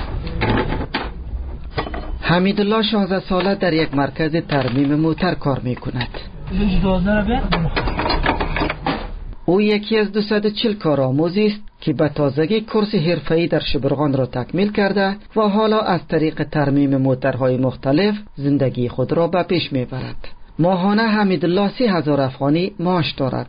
[SPEAKER 19] حمیدالله شانزده ساله در یک مرکز ترمیم موتر کار می‌کند. او یکی از دویست و چهل کارآموزی است که به تازگی کورس حرفه‌ای در شبرغان را تکمیل کرده و حالا از طریق ترمیم موترهای مختلف زندگی خود را به پیش میبرد. ماهانه حمیدالله سی هزار افغانی معاش دارد.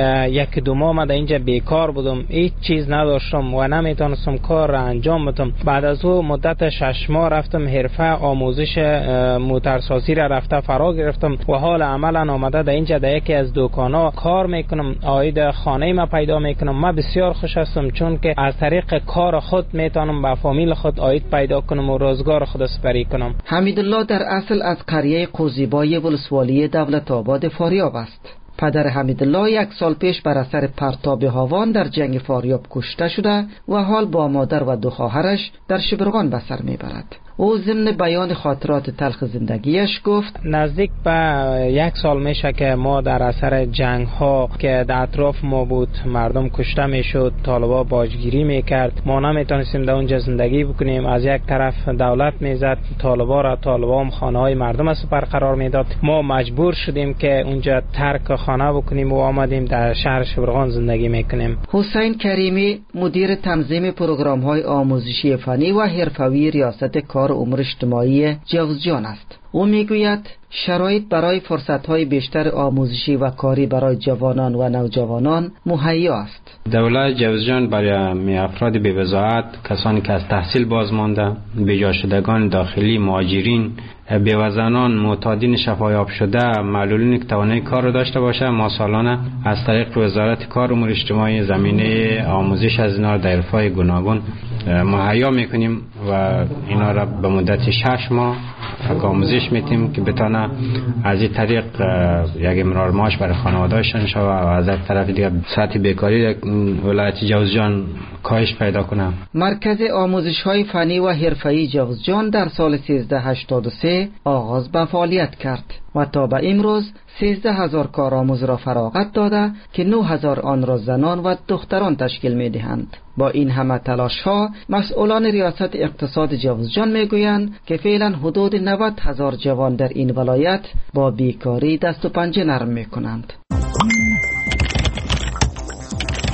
[SPEAKER 20] یک دو ماه من در اینجا بیکار بودم، هیچ چیز نداشتم و نمیتونستم کار را انجام بدم. بعد از او مدت شش ماه رفتم حرفه آموزش موترسازی را رفته فرا گرفتم و حال عملا آمده در اینجا در یکی از دکانا کار میکنم. عاید خانه ما پیدا میکنم. من بسیار خوش هستم چون که از طریق کار خود میتونم به فامیل خود عاید پیدا کنم و روزگار خود سپری کنم.
[SPEAKER 19] حمیدالله در اصل از قریه قوزیبای ولسوالی دولت آباد فاریاب است. پدر حمیدالله یک سال پیش بر اثر پرتاب هاوان در جنگ فاریاب کشته شده و حال با مادر و دو خواهرش در شبرغان به سر میبرد. او ضمن بیان خاطرات تلخ زندگیش گفت
[SPEAKER 20] نزدیک به یک سال میشه که ما در اثر جنگ ها که در اطراف ما بود مردم کشته میشد، طالبا باجگیری میکرد، ما نمیتونستیم در اونجا زندگی بکنیم. از یک طرف دولت میزد طالبا را، طالبا هم خانه های مردم را برقرار میداد. ما مجبور شدیم که اونجا ترک خانه بکنیم و آمدیم در شهر شبرغان زندگی میکنیم.
[SPEAKER 19] حسین کریمی مدیر تنظیم پروگرام های آموزشی فنی و حرفه‌ای ریاست کار امور اجتماعی جوزجان است. او میگوید شرایط برای فرصت‌های بیشتر آموزشی و کاری برای جوانان و نوجوانان مهیا است.
[SPEAKER 21] دولت جوزجان برای افراد بی‌وضاحت، کسانی که از تحصیل باز مانده، بیجا شدگان داخلی، مهاجرین، بیوزنان، معتادین شفایاب شده، معلولین که توانایی کار را داشته باشه، ما سالانه از طریق وزارت کار امور اجتماعی زمینه آموزش از اینا در حرفه‌های گوناگون مهیا میکنیم و اینا را به مدت شش ماه آموزش میتیم که بتونه از این طریق یک امرار معاش برای خانواده‌شان شود و از یک طرف دیگه سطح بیکاری ولایت جوزجان کاهش پیدا کنه.
[SPEAKER 19] مرکز آموزش‌های فنی و حرفه‌ای جوزجان در سال سیزده هشتاد و سه آغاز به فعالیت کرد و تا به امروز سیزده هزار کارآموز را فراغت داده که نه هزار آن را زنان و دختران تشکیل می‌دهند. با این همه تلاش‌ها مسئولان ریاست اقتصاد جوزجان میگویند که فعلا حدود نود هزار جوان در این ولایت با بیکاری دست و پنجه نرم میکنند.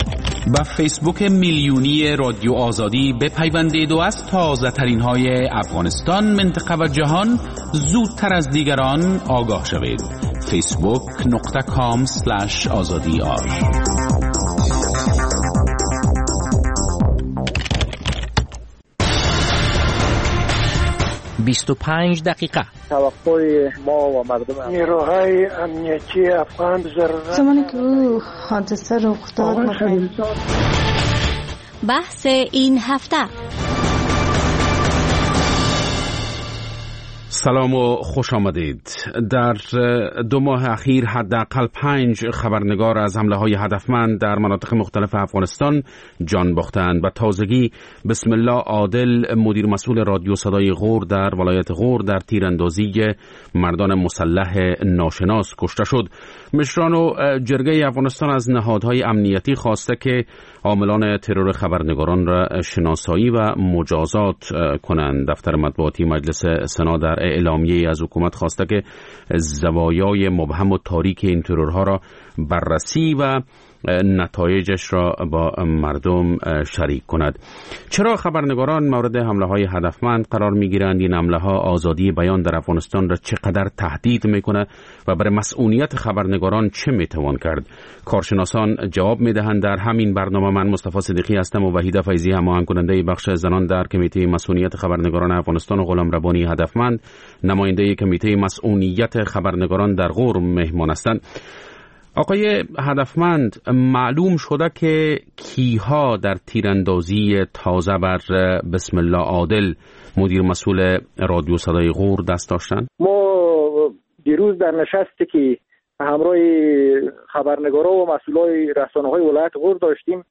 [SPEAKER 5] و فیسبوک میلیونی رادیو آزادی بپیوندید و از تازه ترین های افغانستان، منطقه و جهان زودتر از دیگران آگاه شوید. فیسبوک نقطه کام سلش آزادی آر.
[SPEAKER 2] بیست و پنج دقیقه.
[SPEAKER 22] توقع ما و مردم
[SPEAKER 23] نیروهای امنیتی افغان ضرورت
[SPEAKER 24] زمانی که او حادثه رخ داد
[SPEAKER 12] بحث این هفته.
[SPEAKER 5] سلام و خوش آمدید. در دو ماه اخیر حداقل پنج خبرنگار از حمله های هدفمند در مناطق مختلف افغانستان جان باختند. و تازگی بسم الله عادل، مدیر مسئول رادیو صدای غور در ولایت غور، در تیراندازی مردان مسلح ناشناس کشته شد. مشران و جرگه افغانستان از نهادهای امنیتی خواسته که عاملان ترور خبرنگاران را شناسایی و مجازات کنند. دفتر مطبوعاتی مجلس سنا در اعلامیه از حکومت خواسته که زوایای مبهم و تاریک این ترورها را بررسی و نتایجش را با مردم شریک کند. چرا خبرنگاران مورد حمله های هدفمند قرار می گیرند؟ این حمله ها آزادی بیان در افغانستان را چقدر تهدید می کنه و برای مسئولیت خبرنگاران چه می توان کرد؟ کارشناسان جواب می دهند. در همین برنامه من مصطفی صدیقی هستم و وحیده فیضی هماهنگ کننده بخش زنان در کمیته مسئولیت خبرنگاران افغانستان و غلام ربانی هدفمند نماینده کمیته مسئولیت خبرنگاران در غور مهمان هستند. آقای هدفمند، معلوم شده که کیها در تیراندازی تازه بر بسم الله عادل، مدیر مسئول رادیو صدای غور، دست داشتن؟
[SPEAKER 22] ما دیروز در نشستی که همراه خبرنگارا و مسئولای رسانه‌های ولایت غور داشتیم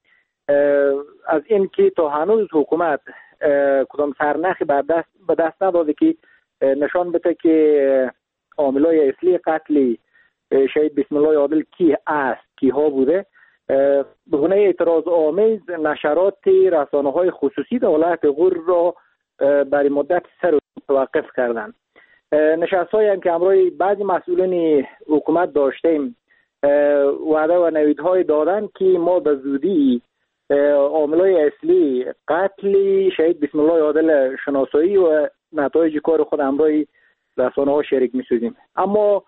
[SPEAKER 22] از این که تا هنوز حکومت کدام سرنخی به دست به دست نداده که نشان بده که عاملای اصلی قتل شهید بسم الله عادل کی است، کی ها بوده، به گونه اعتراض آمیز نشرات رسانه‌های خصوصی در ولایت غور را برای مدت سر توقف کردند. نشست‌هایی هم که همراه بعضی مسئولین حکومت داشتیم وعده و نویدهای دادن که ما به زودی عاملای اصلی قتل شهید بسم الله عادل شناسایی و نتایج کار خود همراه رسانه‌ها شریک می‌سازیم. اما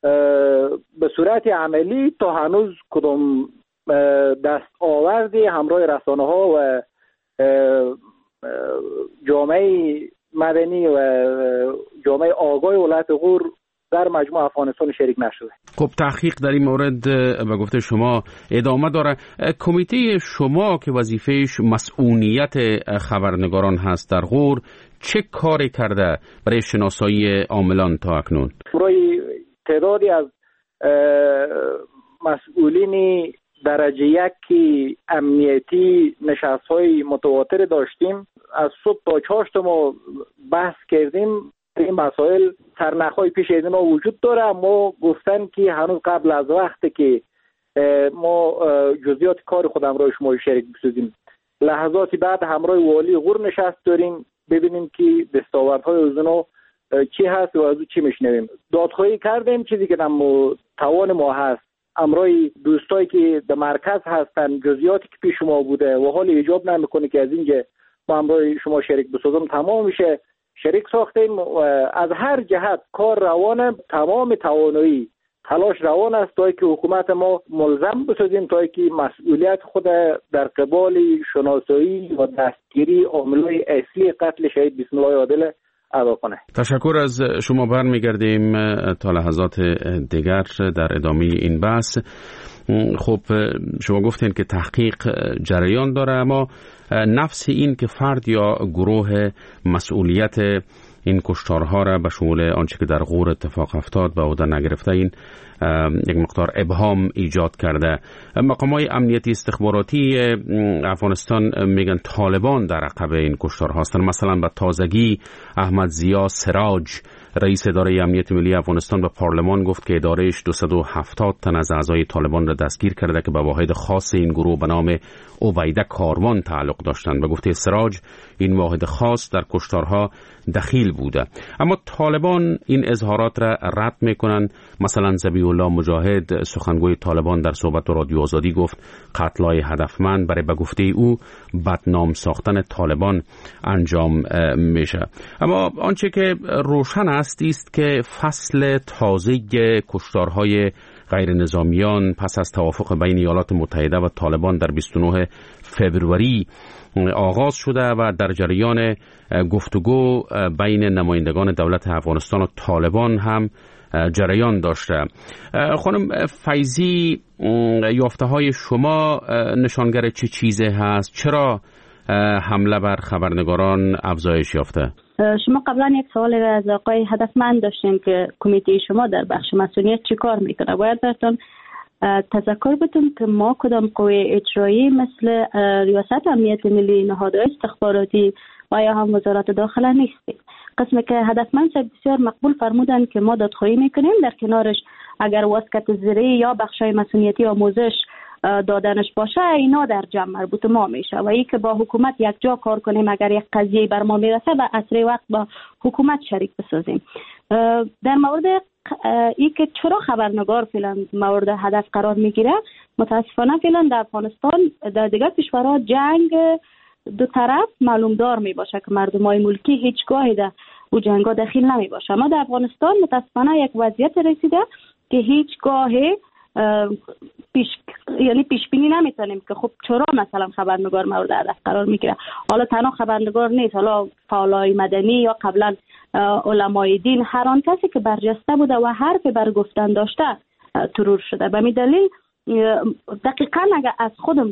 [SPEAKER 22] به صورت عملی تا هنوز کدام دست آوردی همراه رسانه ها و جامعه مدنی و جامعه آگاه ولایت غور در مجموع افغانستان شریک نشده.
[SPEAKER 5] خب تحقیق در این مورد به گفته شما ادامه داره. کمیته شما که وظیفهش مسئولیت خبرنگاران هست در غور چه کاری کرده برای شناسایی عاملان تا اکنون؟
[SPEAKER 22] برای تعدادی از مسئولین درجه یک امنیتی نشست‌های متواتر داشتیم. از صبح تا چهار ما بحث کردیم. این مسائل سرنخ‌های پیش از ما وجود داره، اما گفتن که هنوز قبل از وقتی که ما جزئیات کار خودم را شما شریک بسازیم. لحظاتی بعد همراه والی غور نشست داریم ببینیم که دستاوردهای اونا چی هست و از او چی میشنویم. دادخواهی کردیم چیزی که در توان ما هست همراه دوستایی که در مرکز هستن جزئیاتی که پیش ما بوده و حال ایجاب نمیکنه که از اینجا ما همراه شما شریک بسازم تمام میشه شریک ساختیم و از هر جهت کار روانه، تمام توانایی تلاش روان است تا که حکومت ما ملزم بسازیم تا که مسئولیت خود در قبال شناسایی و دستگیری عاملای اصلی قتل شهید بسم الله عادل ادا کنه.
[SPEAKER 5] تشکر از شما. برمیگردیم تا لحظات دیگر در ادامه این بحث. خب شما گفتین که تحقیق جریان داره، اما نفس این که فرد یا گروه مسئولیت این کشتارها را به شمول آنچه که در غور اتفاق افتاد به عهده نگرفته، این یک مقدار ابهام ایجاد کرده. مقامات امنیتی استخباراتی افغانستان میگن طالبان در عقب این کشتارها هستند. مثلا به تازگی احمد ضیا سراج، رئیس اداره امنیت ملی افغانستان، به پارلمان گفت که ادارهش دویست و هفتاد تن از اعضای طالبان را دستگیر کرده که به واحد خاص این گروه به نام عبیده کاروان تعلق داشتند. به گفته سراج این واحد خاص در کشتارها دخیل بوده. اما طالبان این اظهارات را رد میکنن. مثلا ذبیح الله مجاهد سخنگوی طالبان در صحبت رادیو آزادی گفت قتل‌های هدفمند برای به گفته او بدنام ساختن طالبان انجام میشه. اما آنچه که روشن است است که فصل تازه کشتارهای غیر نظامیان پس از توافق بین ایالات متحده و طالبان در بیست و نه فوریه آغاز شده و در جریان گفتگو بین نمایندگان دولت افغانستان و طالبان هم جریان داشته. خانم فیضی، یافته های شما نشانگر چه چیزی هست؟ چرا حمله بر خبرنگاران افزایش یافته؟
[SPEAKER 4] شما قبلا یک سوال از آقای هدفمند داشتین که کمیته شما در بخش مسئولیت چی کار میکنه. باید براتون تذکر بدم که ما کدام قوه اجرایی مثل ریاست امنیت ملی، نهادهای استخباراتی و یا هم وزارت داخله نیستیم. قسمی که هدفمند بسیار مقبول فرمودن که ما دادخواهی میکنیم، در کنارش اگر واسکت زیری یا بخشای مسئولیتی آموزش دادنش باشه اینا در جمع مربوط ما میشه و ای که با حکومت یک جا کار کنیم، اگر یک قضیه بر ما میرسه و اسرع وقت با حکومت شریک بسازیم. در مورد ای که چرا خبرنگار فعلا مورد هدف قرار میگیره، متاسفانه فعلا در افغانستان در دیگر کشورها جنگ دو طرف معلوم دار می باشه که مردمای ملکی هیچگاهی در او جنگا دخیل نمی باشه. ما در افغانستان متاسفانه یک وضعیت رسیده که هیچگاهی پیش یعنی پیش بینی نمیتونیم که خب چرا مثلا خبرنگار مورد هدف قرار میگیره. حالا تنها خبرنگار نیست، حالا فعالای مدنی یا قبلا علمای دین، هر آن کسی که برجسته بوده و حرف بر گفتن داشته ترور شده. به همین دلیل دقیقاً اگر از خودم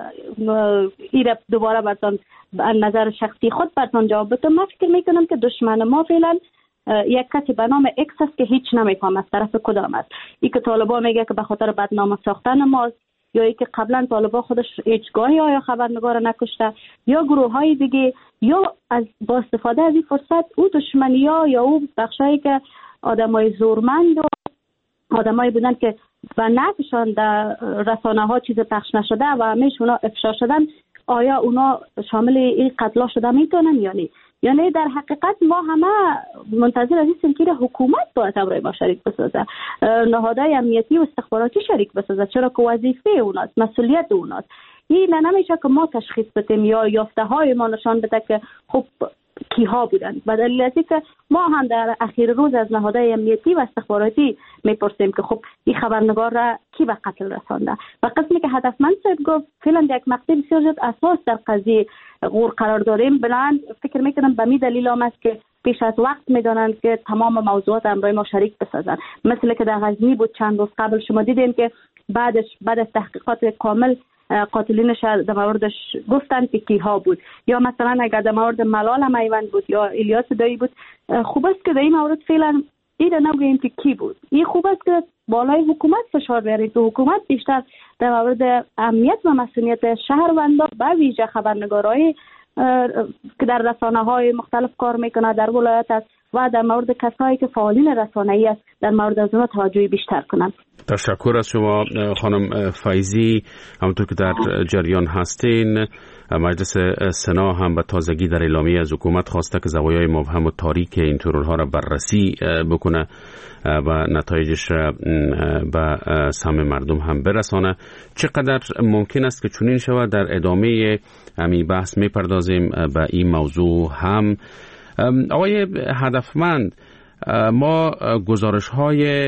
[SPEAKER 4] ایره دوباره براتون نظر شخصی خود براتون جواب بدم، من فکر میکنم که دشمن ما فعلا یک کسی به نام اکس است که هیچ نمیفهم از طرف کدام است. ای که طالبان میگه که به خاطر بدنام ساختن ماست، یا ای که قبلا طالبان خودش هیچگاهی آیا خبرنگار نکشته، یا گروه های دیگه، یا از با استفاده از این فرصت او دشمنی ها یا او بخشایی که آدمای زورمند و آدمایی بودن که و نفشان در رسانه ها چیز پخش نشده و همیشه اونا افشا شدن، آیا اونا شامل این قتلا شده میتونن یا نه؟ یعنی در حقیقت ما همه منتظر از این که حکومت باید امرای ما شریک بسازه، نهادهای امنیتی و استخباراتی شریک بسازه، چرا که وظیفه اوناست، مسئولیت اوناست. این نمیشه که ما تشخیص بدیم یا یافته های ما نشان بده که خب کیها بودن. و دلیل از که ما هم در اخیر روز از نهادهای امنیتی و استخباراتی میپرسیم که خب این خبرنگار را کی به قتل رسانده. و قسمی که هدفمند صاحب گفت فعلا یک مقطع بسیار زیاد اساس در قضیه غور قرار داریم. بلند فکر میکنم به می دلیل هم است که پیش از وقت میدانند که تمام موضوعات امرای ما شریک بسازن. مثل که در غزنی بود چند روز قبل شما دیدین که بعدش بعد از تحقیقات کامل قاتلینش در موردش گفتن که کیها بود. یا مثلا اگر در مورد ملال میوند بود یا الیاس دایی بود، خوب است که در این مورد فعلا ایده نگوییم که کی بود. این خوب است که بالای حکومت فشار بیارید که حکومت بیشتر در مورد امنیت و مسئولیت شهروندان به ویژه خبرنگارای که در رسانه های مختلف کار میکنه در ولایت است و در مورد کسایی که فعالین رسانه‌ای است در مورد از اونها توجهی بیشتر کنند.
[SPEAKER 5] تشکر از شما خانم فیضی. همونطور که در جریان هستین، مجلس سنا هم به تازگی در اعلامیه از حکومت خواسته که زوایای مبهم و تاریک این ترورها را بررسی بکنه و نتایجش به سهم مردم هم برسانه. چقدر ممکن است که چنین شود؟ در ادامه همین بحث میپردازیم به این موضوع هم. آقای هدفمند، ما گزارش های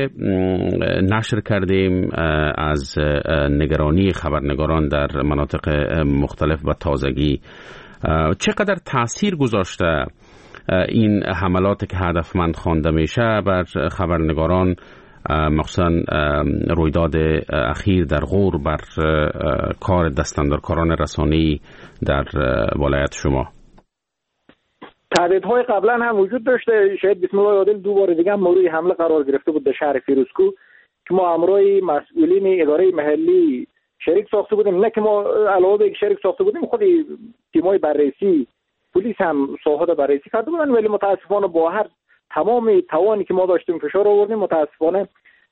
[SPEAKER 5] نشر کردیم از نگرانی خبرنگاران در مناطق مختلف و تازگی. چقدر تأثیر گذاشته این حملات که هدفمند خوانده میشه بر خبرنگاران، مخصوصا رویداد اخیر در غور، بر کار دستاندرکاران رسانه‌ای در ولایت شما؟
[SPEAKER 22] تهدیدهای قبلا هم وجود داشته. شاید بسم الله عادل دو بار دیگه هم مورد حمله قرار گرفته بود در شهر فیروزکو که ما امروی مسئولین اداره محلی شریک ساخته بودیم. نه که ما علاوه بر شریک ساخته بودیم، خود تیمای بررسی پلیس هم ساحات بررسی کرده بودن، ولی متاسفانه با هر تمام توانی که ما داشتیم فشار آوردیم، متاسفانه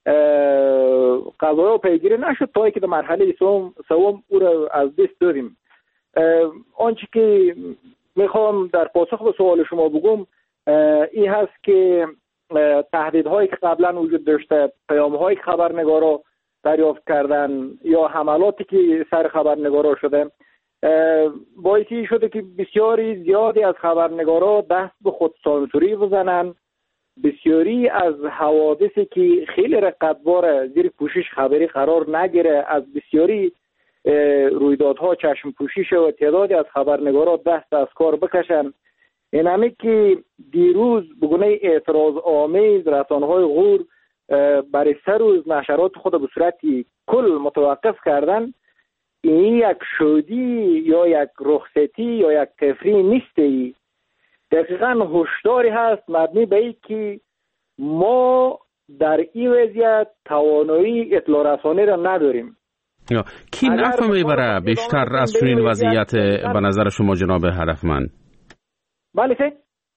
[SPEAKER 22] قضایا پیگیری نشد تا اینکه در مرحله سوم سوم او را از دست دادیم. آنچه که میخوام در پاسخ به سوال شما بگم، این هست که تهدیدهایی که قبلا وجود داشته، پیام‌هایی که خبرنگارا دریافت کردن یا حملاتی که سر خبرنگارا شده، باعثی شده که بسیاری زیادی از خبرنگارا دست به خودسانسوری بزنن. بسیاری از حوادثی که خیلی رقتبار زیر پوشش خبری قرار نگیره، از بسیاری رویدادها چشم پوشی شه و تعدادی از خبرنگارا دست از کار بکشن. این همی که دیروز بگونه اعتراض آمیز رسانه‌های غور برای سه روز نشرات خود به صورتی کل متوقف کردن، این یک شودی یا یک رخصتی یا یک تفریح نیستی، دقیقاً هشداری هست مبنی به این که ما در این وضعیت توانایی اطلاع رسانی را نداریم.
[SPEAKER 5] کی نفع میبره بیشتر از چنین وضعیت به نظر شما جناب هدفمند؟
[SPEAKER 22] بله سید.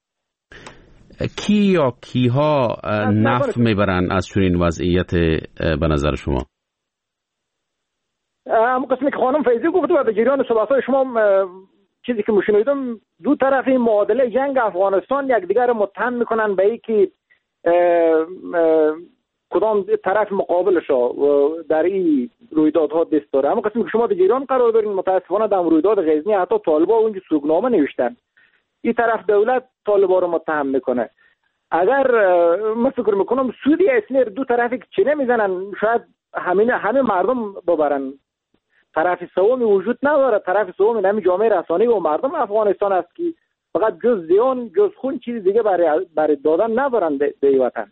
[SPEAKER 5] کی یا کیها نفع میبرن از چنین وضعیت به نظر شما؟
[SPEAKER 22] هم قسمی که خانم فیضی گفت و به جریان صحبت‌های شما چیزی که مشنیدم، دو طرف این معادله جنگ افغانستان یکدیگر رو متهم میکنن به اینکه کدام طرف مقابلش در این رویدادها دست داره. اما قسمی که شما در جریان قرار دارین، متاسفانه در رویداد غزنی حتی طالبان اونجا سوگنامه نوشتن، این طرف دولت طالبان رو متهم میکنه. اگر من فکر میکنم سودی اصلی دو طرفی که چه نمیزنن، شاید همین همه مردم ببرن. طرف سومی وجود نداره، طرف سومی همین جامعه رسانه‌ای و مردم افغانستان است که فقط جز زیان جز خون چیز دیگه برای برای دادن ندارن به وطن.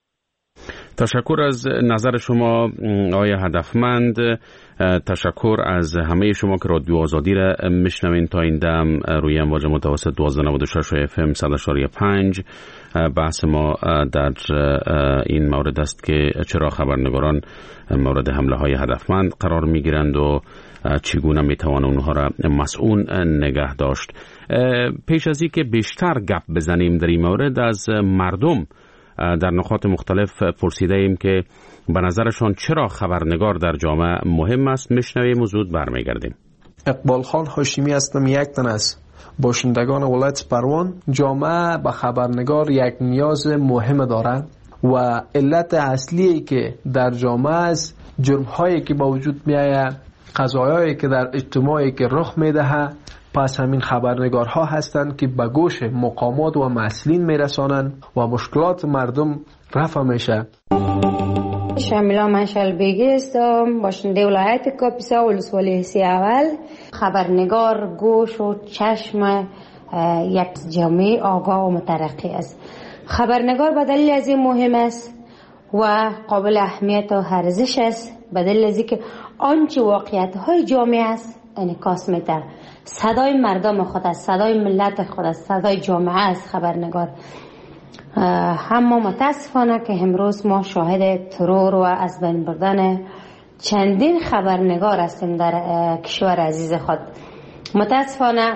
[SPEAKER 5] تشکر از نظر شما آقای هدفمند. تشکر از همه شما که رادیو آزادی را میشنوین. تا این دم روی امواج متوسط دوازده نود و شش اف ام صد و پنج بحث ما در این مورد است که چرا خبرنگاران مورد حمله های هدفمند قرار میگیرند و چگونه میتوان اونها را مسئول نگه داشت. پیش از اینکه بیشتر گپ بزنیم در این مورد، از مردم در نقاط مختلف پرسیده ایم که به نظرشان چرا خبرنگار در جامعه مهم است. میشنویم و زود برمیگردیم.
[SPEAKER 6] اقبال خان هاشمی هستم، یک تن از باشندگان ولایت پروان. جامعه به خبرنگار یک نیاز مهم دارد و علت اصلی که در جامعه است جرم هایی که با وجود می آید، قضایایی که در اجتماعی که رخ می دهد، پس همین خبرنگارها هستند که به گوش مقامات و مسئولین میرسانند و مشکلات مردم رفع میشه.
[SPEAKER 7] شاملا منشل بیگی هستم، باشنده ولایت کاپیسا ولسوالی حسی اول. خبرنگار گوش و چشم یک جامعه آگاه و مترقی است. خبرنگار به دلیل از این مهم است و قابل اهمیت و ارزش است، به دلیل از اینکه آنچه واقعیت های جامعه است انعکاس میده. صدای مردم خود است، صدای ملت خود است، صدای جامعه است خبرنگار. اما متاسفانه که امروز ما شاهد ترور و از بین بردن چندین خبرنگار هستیم در کشور عزیز خود. متاسفانه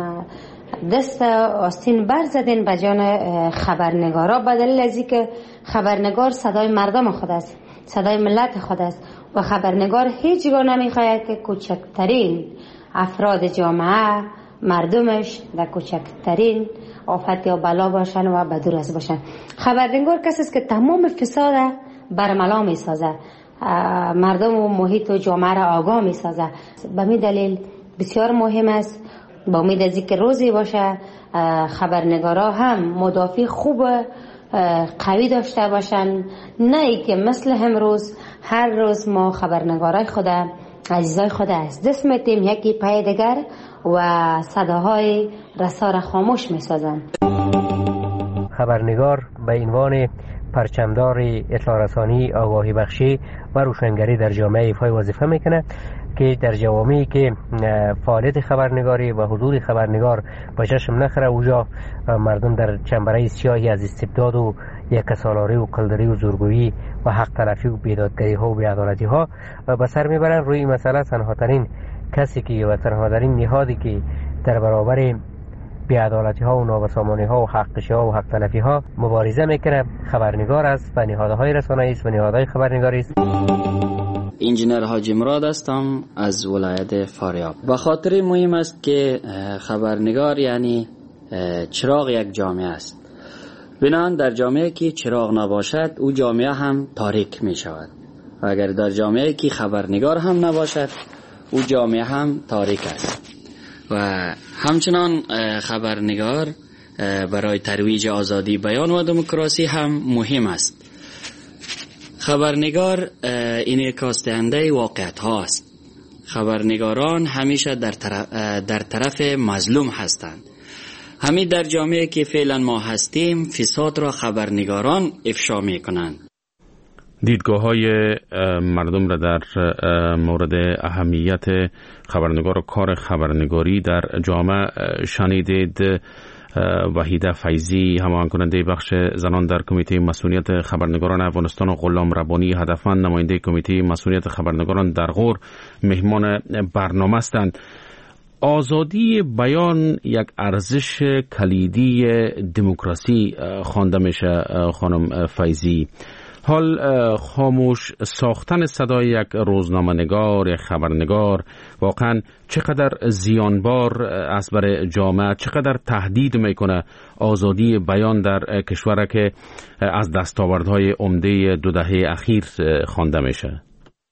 [SPEAKER 7] دست آستین بر زدین به جان خبرنگارا، به دلیل از اینکه خبرنگار صدای مردم خود است، صدای ملت خود است و خبرنگار هیچگاه نمیخواهد که کوچکترین افراد جامعه، مردمش در کوچکترین آفت یا بلا باشن و بدور از باشن. خبرنگار کسی است که تمام فساد برملا می سازه، مردم و محیط و جامعه را آگاه می سازه. به می دلیل بسیار مهم است، با امید از اینکه روزی باشه خبرنگارا هم مدافع خوب قوی داشته باشن، نه ای که مثل امروز هر روز ما خبرنگارای خود عزیزای خود از دست میتیم یکی پای دیگر و صداهای رسا را خاموش میسازن.
[SPEAKER 9] خبرنگار به عنوان پرچمدار اطلاع رسانی، آگاهی بخشی و روشنگری در جامعه ایفای وظیفه میکنه که در جوامعی که فعالیت خبرنگاری و حضور خبرنگار با چشم نخره، اوجا مردم در چنبره سیاهی از استبداد و یکسالاری و قلدری و زورگویی و حق تلفی و بیدادگری ها و بیعدالتی ها به سر میبرن. روی این مسئله تنها ترین کسی که و تنها ترین نهادی که در برابر بیعدالتی ها و نابسامانی ها و حقشی ها و حق تلفی ها مبارزه میکنه خبرنگار است و نهادهای رسانه‌ای است و نهادهای خبرنگاری است.
[SPEAKER 10] انجینر حاجی مراد هستم از ولایت فاریاب. به خاطر مهم است که خبرنگار یعنی چراغ یک جامعه است بنابراین در جامعه که چراغ نباشد او جامعه هم تاریک می شود و اگر در جامعه که خبرنگار هم نباشد او جامعه هم تاریک است. و همچنان خبرنگار برای ترویج آزادی بیان و دموکراسی هم مهم است. خبرنگار انعکاس دهنده واقعیت ها است. خبرنگاران همیشه در طرف, در طرف مظلوم هستند. همین در جامعه که فعلا ما هستیم فساد را خبرنگاران افشا می کنند.
[SPEAKER 5] دیدگاه های مردم را در مورد اهمیت خبرنگار و کار خبرنگاری در جامعه شنیدید. وحیده فیضی، هماهنگ کننده بخش زنان در کمیته مسئولیت خبرنگاران افغانستان و غلام ربانی هدفمند، نماینده کمیته مسئولیت خبرنگاران در غور، مهمان برنامه هستند. آزادی بیان یک ارزش کلیدی دموکراسی خوانده میشه خانم فیضی. حال خاموش ساختن صدای یک روزنامه‌نگار، یک خبرنگار واقعا چقدر زیانبار است برای جامعه، چقدر تهدید میکنه آزادی بیان در کشور که از دستاوردهای عمده دو دهه اخیر خوانده میشه؟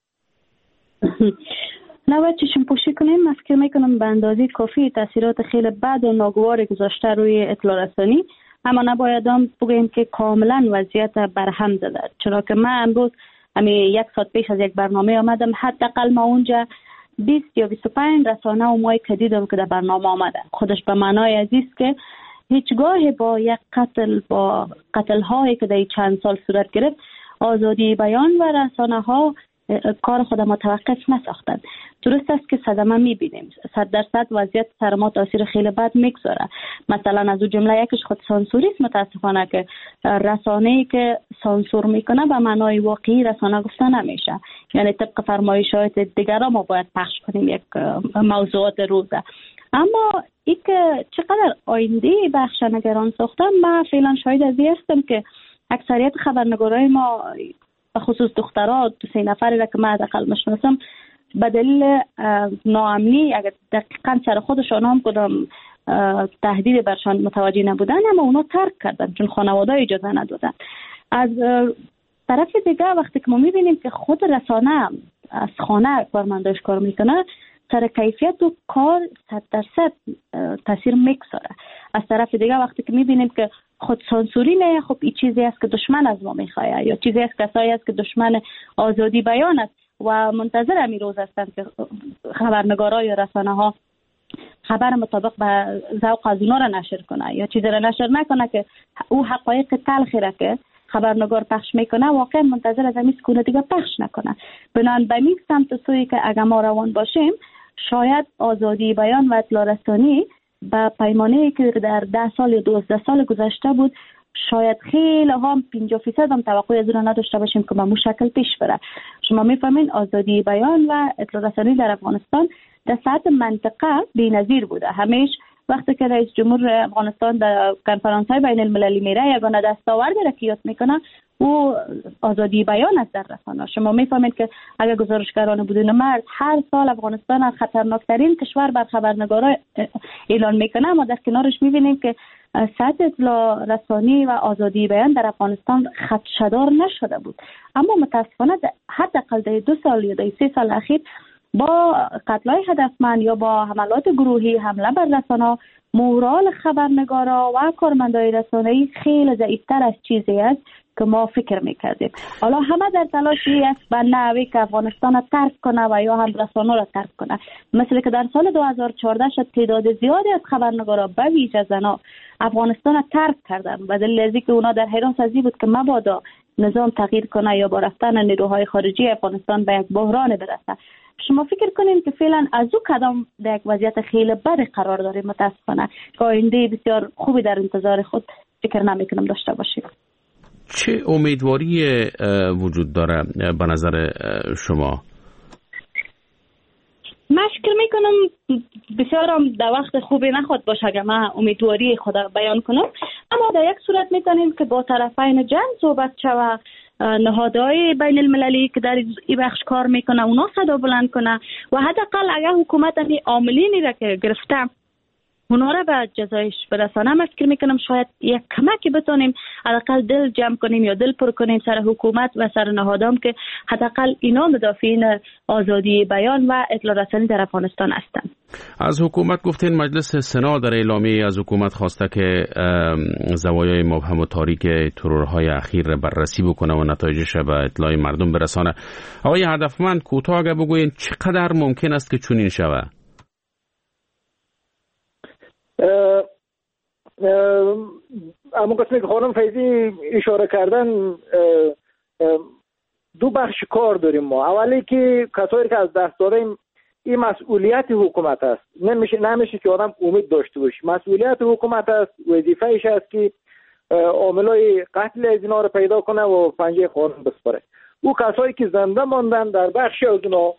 [SPEAKER 4] نباید چشم پوشی کنیم. من فکر میکنم به اندازه کافی تاثیرات خیلی بد و ناگوار گذاشته روی اطلاع رسانی، اما نباید هم بگیم که کاملا وضعیت برهم زده. چرا که من امروز همین یک ساعت پیش از یک برنامه آمدم، حداقل ما اونجا بیست یا بیست و پنج رسانه و مایی که دیدم که در برنامه آمده. خودش به معنای عزیز که هیچگاه با یک قتل با قتل هایی که در چند سال صورت گرفت آزادی بیان و رسانه ها کار خود متوقف نساختند. درست است که صدمه میبینیم، صد درصد وضعیت سر ما تاثیر خیلی بد میگذاره. مثلا از اون جمله یکش خود سانسوری است. متاسفانه که رسانه‌ای که سانسور میکنه به معنای واقعی رسانه گفته نمیشه، یعنی طبق فرمایشات دیگران ما باید پخش کنیم یک موضوعات روزه. اما ای که چقدر آینده بخش نگران ساختن، من فعلا شاهد از این هستم که اکثریت خبرنگارای ما به خصوص دخترها دو سه نفری را که من حداقل میشناسم به دلیل ناامنی اگر دقیقاً سر خودشان هم کدام تهدید برشان متوجه نبودن، اما اونا ترک کردن چون خانواده اجازه ندادن. از طرف دیگه وقتی که ما میبینیم که خود رسانه از خانه کارمنداش کار میکنه، سر کیفیت و کار صد درصد تاثیر میگذاره. از طرف دیگه وقتی که میبینیم که خود سانسوری نه، خب این چیزی است که دشمن از ما میخواه یا چیزی است کسایی است که دشمن آزادی بیان است و منتظر همین روز هستند که خبرنگارا یا رسانه ها خبر مطابق به ذوق از اونا را نشر کنه یا چیزی را نشر نکنه که او حقایق تلخی را که خبرنگار پخش میکنه واقعا منتظر از همین سکونه دیگه پخش نکنه. بنان به این سمت سوی که اگر ما روان باشیم، شاید آزادی بیان و اطلاع رسانی با پیمانه‌ای که در ده سال یا دوازده سال گذشته بود، شاید خیلی هم پنجاه درصد هم توقع از اون نداشته باشیم که به مو شکل پیش بره. شما میفهمین آزادی بیان و اطلاع رسانی در افغانستان در سطح منطقه بی‌نظیر بوده. همیشه وقتی که رئیس جمهور افغانستان در کنفرانس‌های بین المللی میره یگانه دستاورد را که یاد میکنه او آزادی بیان است در رسانه. شما میفهمید که اگر گزارشگران بدون مرز هر سال افغانستان از خطرناکترین کشور بر خبرنگارا اعلان میکنه، اما در کنارش میبینیم که سطح اطلاع رسانی و آزادی بیان در افغانستان خدشه‌دار نشده بود. اما متاسفانه حداقل در دو سال یا در سه سال اخیر با قتل‌های هدفمند یا با حملات گروهی حمله بر رسانه، مورال خبرنگارا و کارمندای رسانه‌ای خیلی ضعیف‌تر از چیزی است که ما فکر میکردیم. حالا همه در تلاشی است به نحوی که افغانستان را ترک کنه و یا هم رسانه را ترک کنه. مثل که در سال دو هزار و چهارده شد تعداد زیادی از خبرنگارا به ویژه زنان افغانستان را ترک کردن به دلیل از اینکه اونا در حراس از این بود که مبادا نظام تغییر کنه یا با رفتن نیروهای خارجی افغانستان به یک بحران برسه. شما فکر کنین که فعلا از او قدم در یک وضعیت خیلی بد قرار داریم. متاسفانه که آینده بسیار خوبی در انتظار خود فکر نمیکنم داشته باشیم.
[SPEAKER 5] چه امیدواری وجود داره به نظر شما؟
[SPEAKER 4] من فکر میکنم بسیار هم در وقت خوبی نخواد باشه اگر من امیدواری خود بیان کنم، اما در یک صورت میتونیم که با طرفین جنگ صحبت شود، نهادهای بین المللی که در این بخش کار میکنه اونا صدا بلند کنه و حداقل اگر حکومت این عاملینی را که گرفته اونا را به جزایش برسانه. من فکر میکنم شاید یک کمکی بتونیم حداقل دل جمع کنیم یا دل پر کنیم سر حکومت و سر نهادام که حداقل اینا مدافعین آزادی بیان و اطلاع رسانی در افغانستان هستند.
[SPEAKER 5] از حکومت گفتین مجلس سنا در اعلامیه از حکومت خواسته که زوایای مبهم و تاریک ترورهای اخیر بررسی بکنه و نتایجش به اطلاع مردم برسانه. آقای هدفمند کوتاه اگه بگوین چقدر ممکن است که چنین شود؟
[SPEAKER 22] اما قسمی که خانم فیضی اشاره کردن دو بخش کار داریم ما. اولی که کسایی که از دست دادیم این مسئولیت حکومت است. نمیشه نمیشه که آدم امید داشته باشه. مسئولیت حکومت است، وظیفه‌اش است که عاملای قتل از اینا رو پیدا کنه و پنجه قانون بسپاره. او کسایی که زنده ماندن در بخش از اونا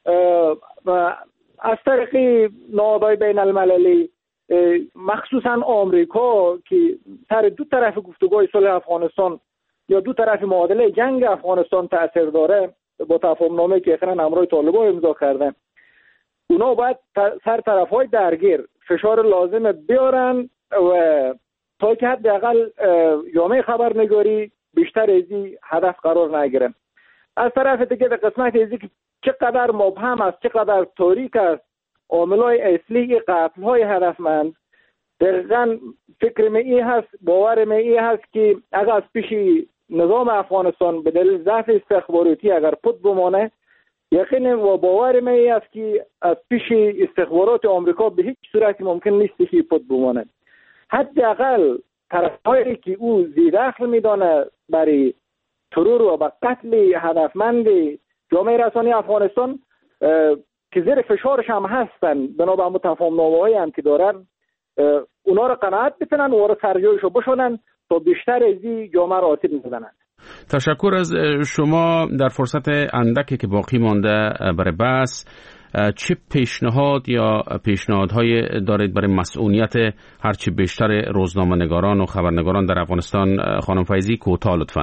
[SPEAKER 22] از طریق نهادهای بین المللی مخصوصا آمریکا که سر دو طرف گفتگوهای صلح افغانستان یا دو طرف معادله جنگ افغانستان تأثیر داره با تفاهم نامه‌ای که اخیراً همراه طالبان امضا کردن، اونا باید سر طرف‌های درگیر فشار لازم بیارن و تا که حداقل جامعه خبرنگاری بیشتر از این هدف قرار نگیرن. از طرف دیگه در قسمت ازی که چقدر مبهم است، چقدر تاریک است عاملای اصلی قتل‌های هدفمند، دقیقاً فکر می ای هست، باور می ای هست که اگر از پیش نظام افغانستان به دلیل ضعف استخباراتی اگر پد بمانه، یقین و باور می ای است که از پیش استخبارات آمریکا به هیچ صورتی ممکن نیست که پد بمانه. حداقل طرف‌هایی که او ذی‌دخل می‌دانه برای ترور و به قتل هدفمند جامعه رسانی افغانستان که زیر فشارش هم هستن بنابر تفاهم نامه‌هایی هم که دارن، اونا رو قناعت بتونن و رو سرجایشو بشونن تا بیشتر از این جامعه را آسیب نزنن.
[SPEAKER 5] تشکر از شما. در فرصت اندکی که باقی مانده برای بحث، چه پیشنهاد یا پیشنهادهای دارید برای مسئولیت هرچی بیشتر روزنامه‌نگاران و خبرنگاران در افغانستان؟ خانم فیضی کوتاه لطفاً.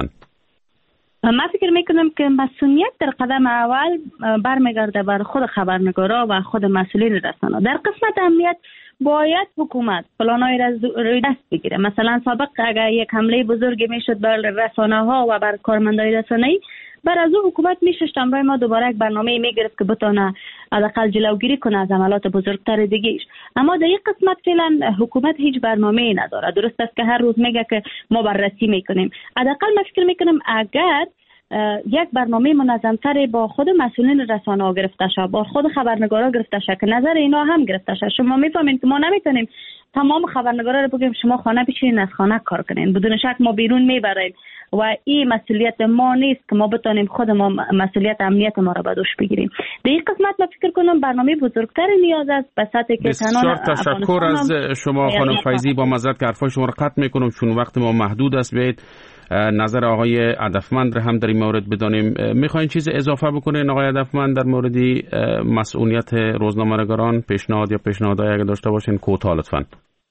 [SPEAKER 4] من فکر میکنم که مسئولیت در قدم اول برمیگرده بر خود خبرنگارا و خود مسئولین رسانه. در قسمت امنیت باید حکومت پلانای روی دست بگیره. مثلا سابق اگر یک حمله بزرگی میشد بر رسانه ها و بر کارمندای رسانه‌ای، بر از او حکومت میشش برای ما دوباره یک برنامه میگرفت که بتونه حداقل جلوگیری کنه از عملات بزرگتر دیگه‌اش. اما در این قسمت فعلا حکومت هیچ برنامه‌ای نداره. درست است که هر روز میگه که ما بررسی میکنیم. حداقل من فکر میکنم اگر یک برنامه منظم‌تر با خود مسئولین رسانه‌ها گرفته شه، با خود خبرنگارا گرفته شه که نظر اینا هم گرفته شه. شما میفهمین که ما نمیتونیم تمام خبرنگارا رو بگیم شما خانه بشینین از خانه کار کنین. بدون شک ما بیرون میبریم و این مسئولیت ما نیست که ما بتونیم خود ما مسئولیت امنیت ما رو به دوش بگیریم. در این قسمت من فکر کنم برنامه بزرگتر نیاز است به سطحی که
[SPEAKER 5] بسیار تشکر از شما خانم فیضی. با معذرت که حرفای شما رو قطع میکنم چون وقت ما محدود است. بیایید نظر آقای هدفمند رو هم در این مورد بدانیم. میخواین چیز اضافه بکنین آقای هدفمند در مورد مسئولیت روزنامه‌نگاران؟ پیشنهاد یا پیشنهادایی اگه داشته باشین کوتاه لطفاً.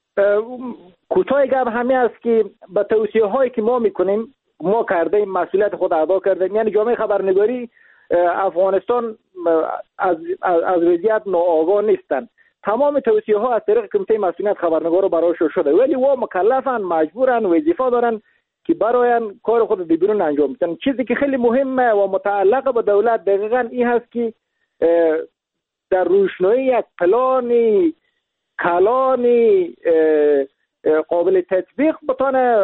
[SPEAKER 22] کوتاه گپ همین است که با توصیه هایی که ما میکنیم ما کردیم، مسئولیت خود ادا کردیم. یعنی جامعه خبرنگاری افغانستان از از وضعیت ناآگاه نیستن. تمام توصیه ها از طریق کمیته مسئولیت خبرنگار برایشون شده، ولی و مکلفن، مجبورن، وظیفه دارن که براین کار خود دی بیرون انجام بدن. چیزی که خیلی مهمه و متعلق به دولت دقیقاً این هست که در روشنایی یک پلانی کلانی قابل تطبیق بتونه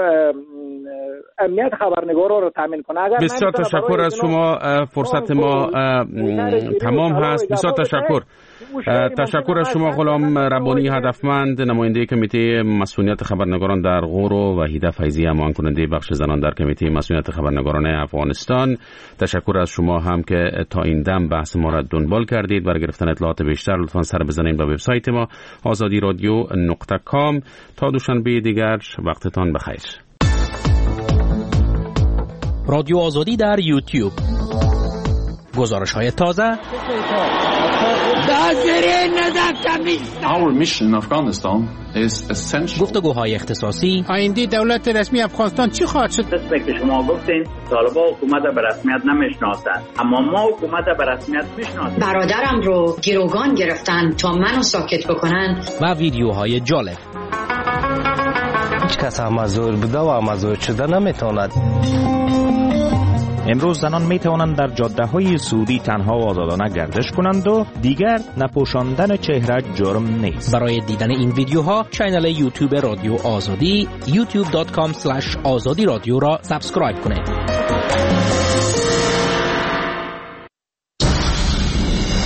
[SPEAKER 22] امنیت خبرنگاران رو تامین کنه. اگر
[SPEAKER 5] بسیار تشکر از شما. فرصت ما تمام هست. بسیار تشکر. تشکر از شما غلام ربانی هدفمند، نماینده کمیته مسئولیت خبرنگاران در غور، و وحیده فیضی، همان کننده بخش زنان در کمیته مسئولیت خبرنگاران افغانستان. تشکر از شما هم که تا این دم بحث ما را دنبال کردید. برای گرفتن اطلاعات بیشتر لطفاً سر بزنید به وبسایت ما آزادی رادیو نقطه کام. تا دوشنبه دیگر وقتتان بخیر.
[SPEAKER 2] رادیو آزادی در یوتیوب. گزارش های تازه، گفتگوهای اختصاصی،
[SPEAKER 13] آینده دولت رسمی افغانستان چی خواهد شد؟
[SPEAKER 8] قسمی که شما گفتین طالبان حکومت به رسمیت نمیشناسند، اما ما حکومت به رسمیت میشناسیم.
[SPEAKER 14] برادرم رو گروگان گرفتن تا منو ساکت بکنن
[SPEAKER 2] و ویدیوهای جالب.
[SPEAKER 15] هیچ کس هم مزور بوده و مزور شده نمیتواند.
[SPEAKER 16] امروز زنان می توانند در جاده های سعودی تنها و آزادانه گردش کنند و دیگر نپوشاندن چهره جرم نیست.
[SPEAKER 2] برای دیدن این ویدیوها کانال یوتیوب رادیو آزادی یوتیوب دات کام اسلش آزادی رادیو را سابسکرایب کنید.